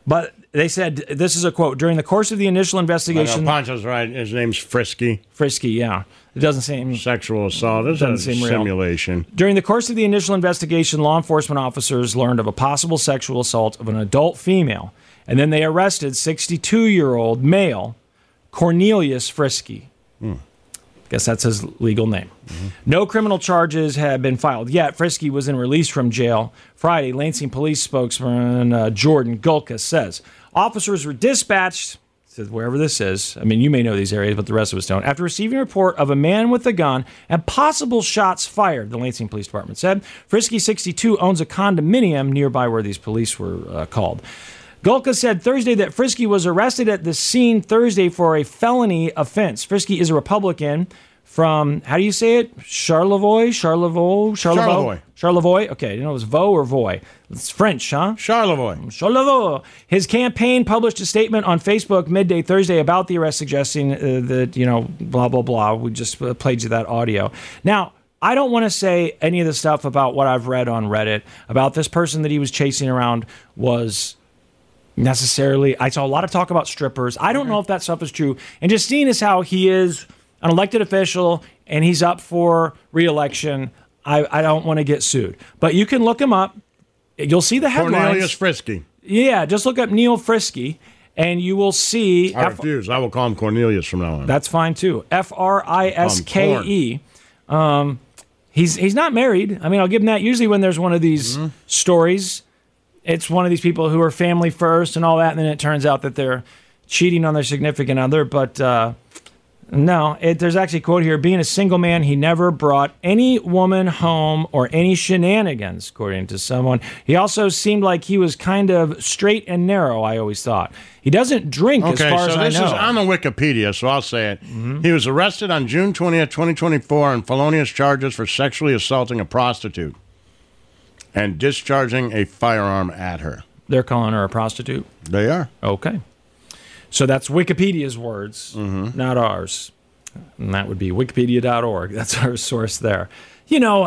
But they said, this is a quote, during the course of the initial investigation... No, Poncho's right. His name's Frisky. Frisky, yeah. It doesn't seem... Sexual assault. It's a seem real. simulation. During the course of the initial investigation, law enforcement officers learned of a possible sexual assault of an adult female, and then they arrested sixty-two-year-old male Cornelius Frisky. Hmm. Guess that's his legal name. Mm-hmm. No criminal charges have been filed yet. Frisky was then released from jail Friday. Lansing police spokesman uh, Jordan Gulka says officers were dispatched to wherever this is. I mean, you may know these areas, but the rest of us don't. After receiving a report of a man with a gun and possible shots fired, the Lansing Police Department said. Frisky, sixty-two, owns a condominium nearby where these police were uh, called. Gulka said Thursday that Frisky was arrested at the scene Thursday for a felony offense. Frisky is a Republican from, how do you say it? Charlevoix? Charlevoix? Charlevoix. Charlevoix? Okay, you know it was Vaux or Voix? It's French, huh? Charlevoix. Charlevoix. His campaign published a statement on Facebook midday Thursday about the arrest, suggesting uh, that, you know, blah, blah, blah. We just uh, played you that audio. Now, I don't want to say any of the stuff about what I've read on Reddit about this person that he was chasing around was... necessarily. I saw a lot of talk about strippers. I don't know if that stuff is true. And just seeing as how he is an elected official and he's up for re-election, I, I don't want to get sued. But you can look him up. You'll see the headlines. Cornelius Frisky. Yeah, just look up Neil Frisky, and you will see... I F- refuse. I will call him Cornelius from now on. That's fine, too. F R I S K E. Um, he's, he's not married. I mean, I'll give him that. Usually when there's one of these mm-hmm. stories... it's one of these people who are family first and all that, and then it turns out that they're cheating on their significant other. But uh, no, it, there's actually a quote here. Being a single man, he never brought any woman home or any shenanigans, according to someone. He also seemed like he was kind of straight and narrow, I always thought. He doesn't drink okay, as far so as I know. Okay, so this is on the Wikipedia, so I'll say it. Mm-hmm. He was arrested on June twentieth, twenty twenty-four on felonious charges for sexually assaulting a prostitute and discharging a firearm at her. They're calling her a prostitute? They are. Okay. So that's Wikipedia's words, mm-hmm. not ours. And that would be wikipedia dot org. That's our source there. You know,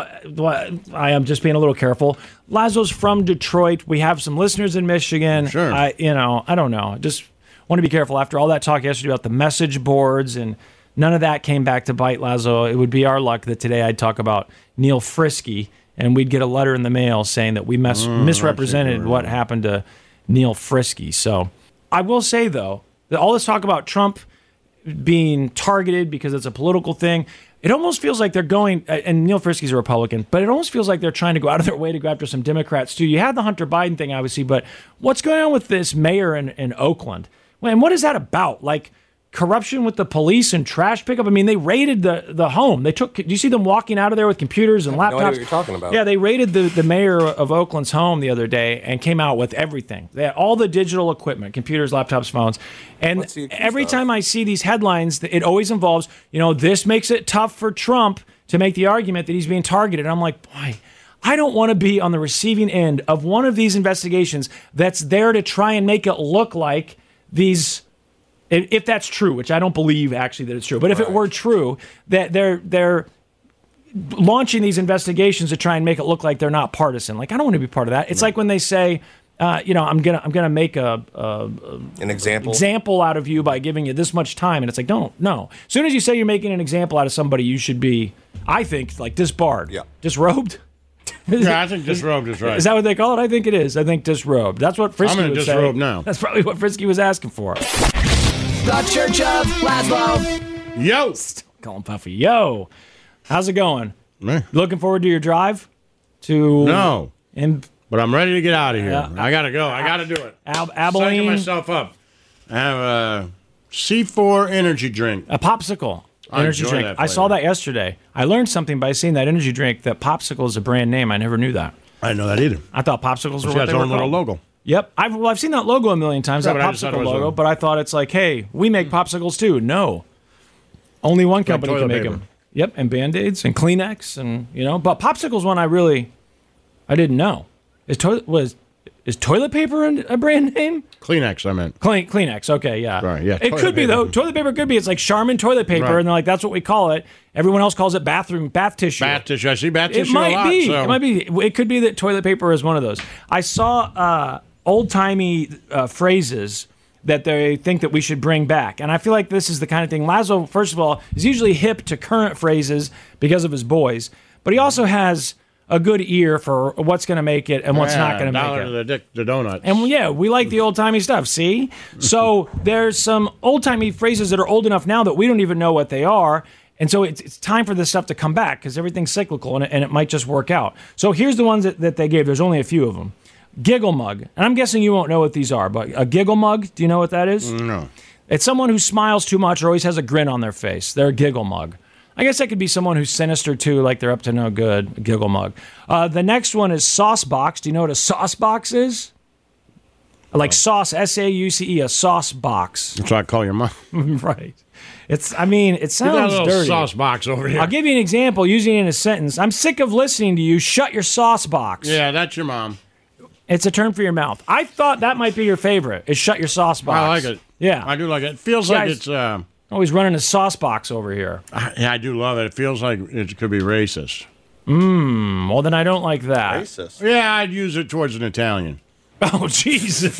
I am just being a little careful. Laszlo's from Detroit. We have some listeners in Michigan. Sure. I, you know, I don't know. Just want to be careful. After all that talk yesterday about the message boards and none of that came back to bite Laszlo, it would be our luck that today I'd talk about Neil Frisky and we'd get a letter in the mail saying that we mis- mm, misrepresented what happened to Neil Frisky. So I will say, though, that all this talk about Trump being targeted because it's a political thing, it almost feels like they're going, and Neil Frisky's a Republican, but it almost feels like they're trying to go out of their way to go after some Democrats, too. You had the Hunter Biden thing, obviously, but what's going on with this mayor in, in Oakland? And what is that about? Like, corruption with the police and trash pickup? I mean, they raided the, the home. They took. Do you see them walking out of there with computers and I have laptops? No idea what you're talking about. Yeah, they raided the, the mayor of Oakland's home the other day and came out with everything. They had all the digital equipment, computers, laptops, phones. And every time I see these headlines, it always involves, you know, this makes it tough for Trump to make the argument that he's being targeted. And I'm like, boy, I don't want to be on the receiving end of one of these investigations that's there to try and make it look like these... If that's true, which I don't believe actually that it's true, but if right. it were true, that they're they're launching these investigations to try and make it look like they're not partisan. Like, I don't want to be part of that. It's no. like when they say, uh, you know, I'm gonna I'm gonna make a, a, a an example example out of you by giving you this much time, and it's like, don't no. As soon as you say you're making an example out of somebody, you should be, I think, like disbarred, yeah, disrobed. Yeah, I think disrobed is right. Is that what they call it? I think it is. I think disrobed. That's what Frisky I'm would gonna say. disrobe now. That's probably what Frisky was asking for. The Church of Laszlo. Yo. Call him Puffy. Yo. How's it going? Meh. Looking forward to your drive? To No. In, but I'm ready to get out of here. Uh, I got to go. I got to do it. Ab- Abilene. Psyching myself up. I have a C four energy drink. A popsicle. I energy drink. That I saw that yesterday. I learned something by seeing that energy drink, that Popsicle is a brand name. I never knew that. I didn't know that either. I thought Popsicles were what they its were own little called. logo. Yep. I've, well, I've seen that logo a million times, Yeah, that but I just thought it Popsicle was logo, a- but I thought it's like, hey, we make Popsicles too. No. Only one company toilet can make paper. them. Yep, and Band-Aids and Kleenex and, you know, but Popsicle's one I really, I didn't know. Is toilet, was, is toilet paper a brand name? Kleenex, I meant. Clean, Kleenex, okay, yeah. Right, yeah, It toilet could be, paper. though. Toilet paper could be. It's like Charmin toilet paper, Right. and they're like, that's what we call it. Everyone else calls it bathroom, bath tissue. Bath tissue. I see bath It tissue might a lot. be. So. It might be. It could be that toilet paper is one of those. I saw uh, old-timey uh, phrases that they think that we should bring back. And I feel like this is the kind of thing. Laszlo, first of all, is usually hip to current phrases because of his boys, but he also has a good ear for what's going to make it and what's yeah, not going to make dollar it. to the dick, the donuts. And yeah, we like the old-timey stuff, see? So there's some old-timey phrases that are old enough now that we don't even know what they are. And so it's, it's time for this stuff to come back because everything's cyclical and it, and it might just work out. So here's the ones that, that they gave. There's only a few of them. Giggle mug. And I'm guessing you won't know what these are, but a giggle mug, do you know what that is? No. It's someone who smiles too much or always has a grin on their face. They're a giggle mug. I guess that could be someone who's sinister too, like they're up to no good, a giggle mug. Uh, the next one is sauce box. Do you know what a sauce box is? Like sauce, S A U C E, a sauce box. That's what I call your mom. Right. It's. I mean, it sounds Get that little dirty. sauce box over here. I'll give you an example using it in a sentence. I'm sick of listening to you. Shut your sauce box. Yeah, that's your mom. It's a term for your mouth. I thought that might be your favorite, is shut your sauce box. I like it. Yeah. I do like it. It feels Yeah, like it's- it's... Uh, Always running a sauce box over here. I, yeah, I do love it. It feels like it could be racist. Mmm. Well, then I don't like that. Racist. Yeah, I'd use it towards an Italian. Oh, Jesus.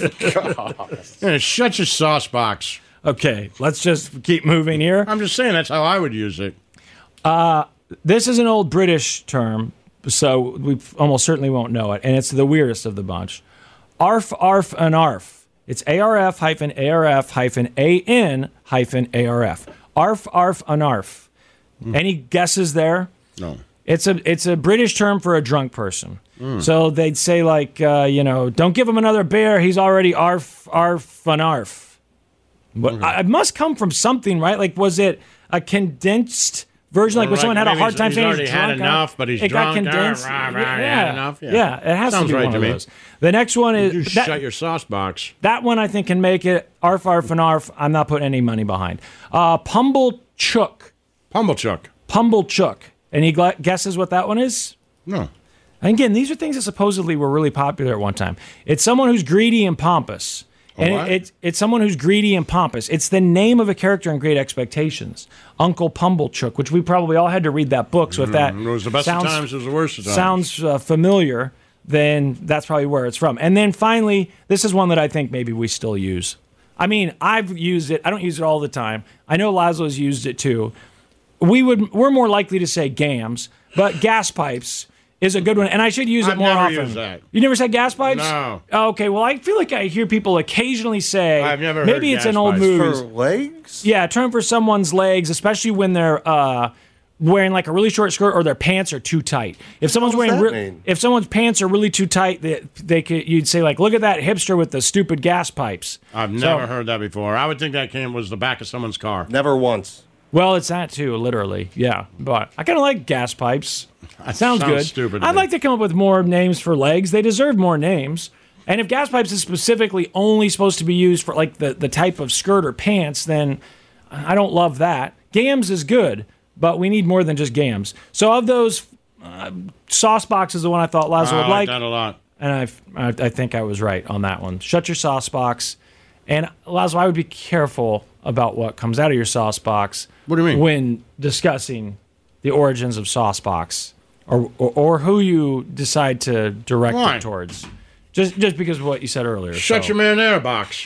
Yeah, shut your sauce box. Okay, let's just keep moving here. I'm just saying that's how I would use it. Uh, this is an old British term, so we almost certainly won't know it, and it's the weirdest of the bunch. Arf, arf, and arf. It's A R F hyphen A R F hyphen A N hyphen A R F. Arf, arf, and arf. Mm. Any guesses there? No. It's a it's a British term for a drunk person. Mm. So they'd say like, uh, you know, don't give him another beer. He's already arf, arf, and arf. But Okay. I, it must come from something, right? Like, was it a condensed version? Like, Or when like someone had a maybe hard he's- time he's saying already he's had drunk, enough, uh, but he's it drunk. got condensed. Rah, rah, rah, yeah, he had enough. Yeah. yeah, it has Sounds to be right one to of me. those. The next one is You that, shut your sauce box. that one. I think can make it arf, arf, and arf. I'm not putting any money behind. Uh, Pumblechook. Pumblechook. Pumblechook. Any gla- guesses what that one is? No. And again, these are things that supposedly were really popular at one time. It's someone who's greedy and pompous. A And what? it, it's it's someone who's greedy and pompous. It's the name of a character in Great Expectations, Uncle Pumblechook, which we probably all had to read that book. So if that Mm, it was the best sounds, of times, it was the worst of times. sounds uh, familiar, then that's probably where it's from. And then finally, this is one that I think maybe we still use. I mean, I've used it. I don't use it all the time. I know Laszlo's used it too. We would we're more likely to say gams, but gas pipes is a good one, and I should use it I've more never often. used that. You never said gas pipes? No. Oh, okay, well, I feel like I hear people occasionally say. I've never maybe heard it's gas an old pipes. movie. For legs? Yeah, a term for someone's legs, especially when they're uh, wearing like a really short skirt or their pants are too tight. If someone's What does wearing, that re- mean? if someone's pants are really too tight, they, they could you'd say like, look at that hipster with the stupid gas pipes. I've So- never heard that before. I would think that came was the back of someone's car. Never once. Well, it's that too, literally. Yeah, but I kind of like gas pipes. That Sounds, sounds good. stupid to I'd me. like to come up with more names for legs. They deserve more names. And if gas pipes is specifically only supposed to be used for like the, the type of skirt or pants, then I don't love that. Gams is good, but we need more than just gams. So of those, uh, sauce box is the one I thought Laszlo I would like like. that a lot. And I've, I, I think I was right on that one. Shut your sauce box. And Laszlo, I would be careful about what comes out of your sauce box. What do you mean? When discussing the origins of sauce box, or or, or who you decide to direct Why? it towards, just just because of what you said earlier. Shut so. your marinara box.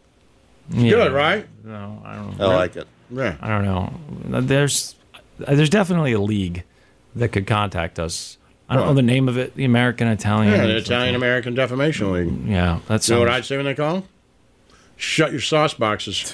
Yeah. Good, right? No, I don't. I like it. Yeah. I don't know. There's there's definitely a league that could contact us. I don't What? know the name of it. The American Italian. Yeah, the something. Italian American Defamation League. Yeah, that's. You know what I'd say when they call? Shut your sauce boxes.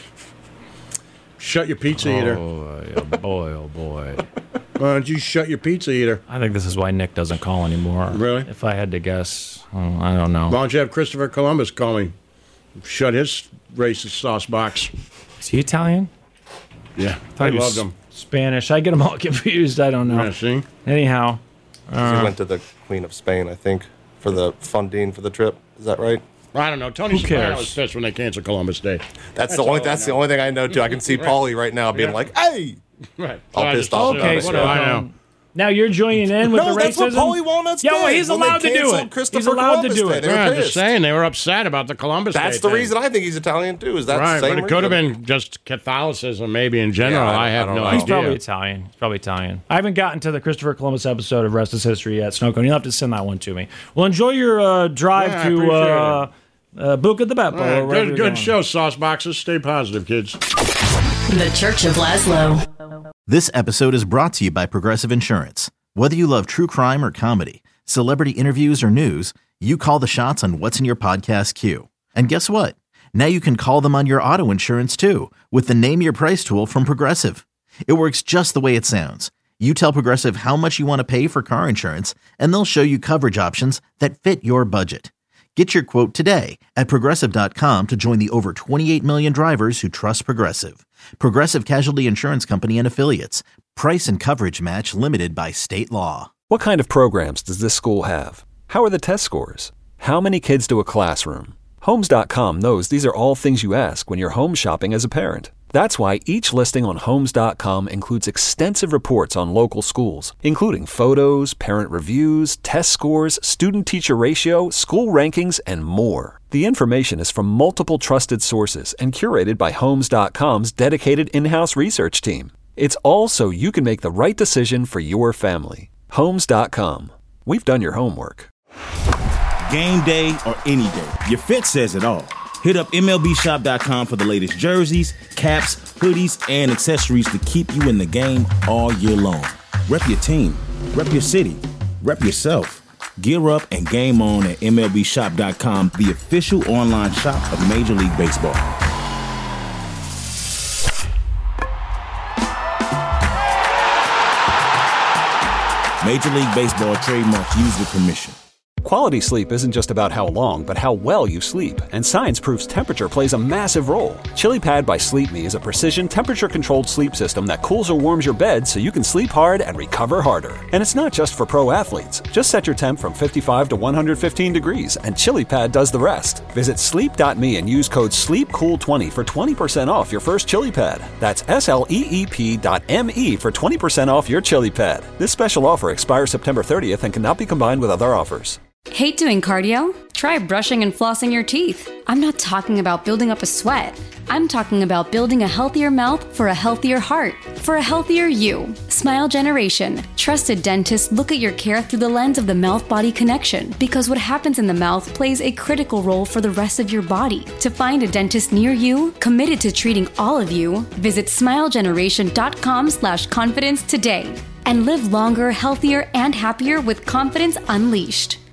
Shut your pizza eater. Oh boy! Oh boy! Why don't you shut your pizza eater? I think this is why Nick doesn't call anymore. Really? If I had to guess, oh, I don't know. Why don't you have Christopher Columbus call me? Shut his racist sauce box. Is he Italian? Yeah, thought I he was loved him. Spanish. I get them all confused. I don't know. Yeah, see? Anyhow, he uh, went to the Queen of Spain, I think, for the funding for the trip. Is that right? I don't know. Tony Who Soprano cares? was pissed when they canceled Columbus Day. That's, That's the only. all I That's the know. only thing I know too. I can see Right. Paulie right now being Yeah. like, "Hey." Right. All So I pissed just- off okay. about So it. What do I know? um, Now you're joining in with no, the that's racism? what Paulie Walnuts yeah, did. well, he's when allowed they to do canceled it. Christopher He's allowed Columbus to do Day. it. They were Yeah, I'm just pissed. saying they were upset about the Columbus That's Day the thing. reason I think he's Italian too. Is that right? the same But it could have reason? been just Catholicism, maybe in general. Yeah, I- I, have I don't no know. idea. He's probably Italian. He's probably Italian. I haven't gotten to the Christopher Columbus episode of Rest is History yet, Snowcone. You'll have to send that one to me. Well, enjoy your uh, drive Yeah, I to appreciate uh, uh, Buca di Beppo. All right, or wherever good you're good going. show, sauce boxes. Stay positive, kids. The Church of Laszlo. This episode is brought to you by Progressive Insurance. Whether you love true crime or comedy, celebrity interviews or news, you call the shots on what's in your podcast queue. And guess what? Now you can call them on your auto insurance too with the Name Your Price tool from Progressive. It works just the way it sounds. You tell Progressive how much you want to pay for car insurance, and they'll show you coverage options that fit your budget. Get your quote today at Progressive dot com to join the over twenty-eight million drivers who trust Progressive. Progressive Casualty Insurance Company and Affiliates. Price and coverage match limited by state law. What kind of programs does this school have? How are the test scores? How many kids do a classroom? Homes dot com knows these are all things you ask when you're home shopping as a parent. That's why each listing on Homes dot com includes extensive reports on local schools, including photos, parent reviews, test scores, student-teacher ratio, school rankings, and more. The information is from multiple trusted sources and curated by Homes dot com's dedicated in-house research team. It's all so you can make the right decision for your family. Homes dot com. We've done your homework. Game day or any day, your fit says it all. Hit up M L B shop dot com for the latest jerseys, caps, hoodies, and accessories to keep you in the game all year long. Rep your team, rep your city, rep yourself. Gear up and game on at M L B shop dot com, the official online shop of Major League Baseball. Major League Baseball trademark used with permission. Quality sleep isn't just about how long, but how well you sleep. And science proves temperature plays a massive role. ChiliPad by Sleep Me is a precision temperature-controlled sleep system that cools or warms your bed so you can sleep hard and recover harder. And it's not just for pro athletes. Just set your temp from fifty-five to one hundred fifteen degrees, and ChiliPad does the rest. Visit sleep dot me and use code sleep cool twenty for twenty percent off your first ChiliPad. That's S L E E P dot M E for twenty percent off your ChiliPad. This special offer expires September thirtieth and cannot be combined with other offers. Hate doing cardio? Try brushing and flossing your teeth. I'm not talking about building up a sweat. I'm talking about building a healthier mouth for a healthier heart, for a healthier you. Smile Generation. Trusted dentists look at your care through the lens of the mouth-body connection, because what happens in the mouth plays a critical role for the rest of your body. To find a dentist near you, committed to treating all of you, visit smile generation dot com slash confidence today and live longer, healthier, and happier with confidence unleashed.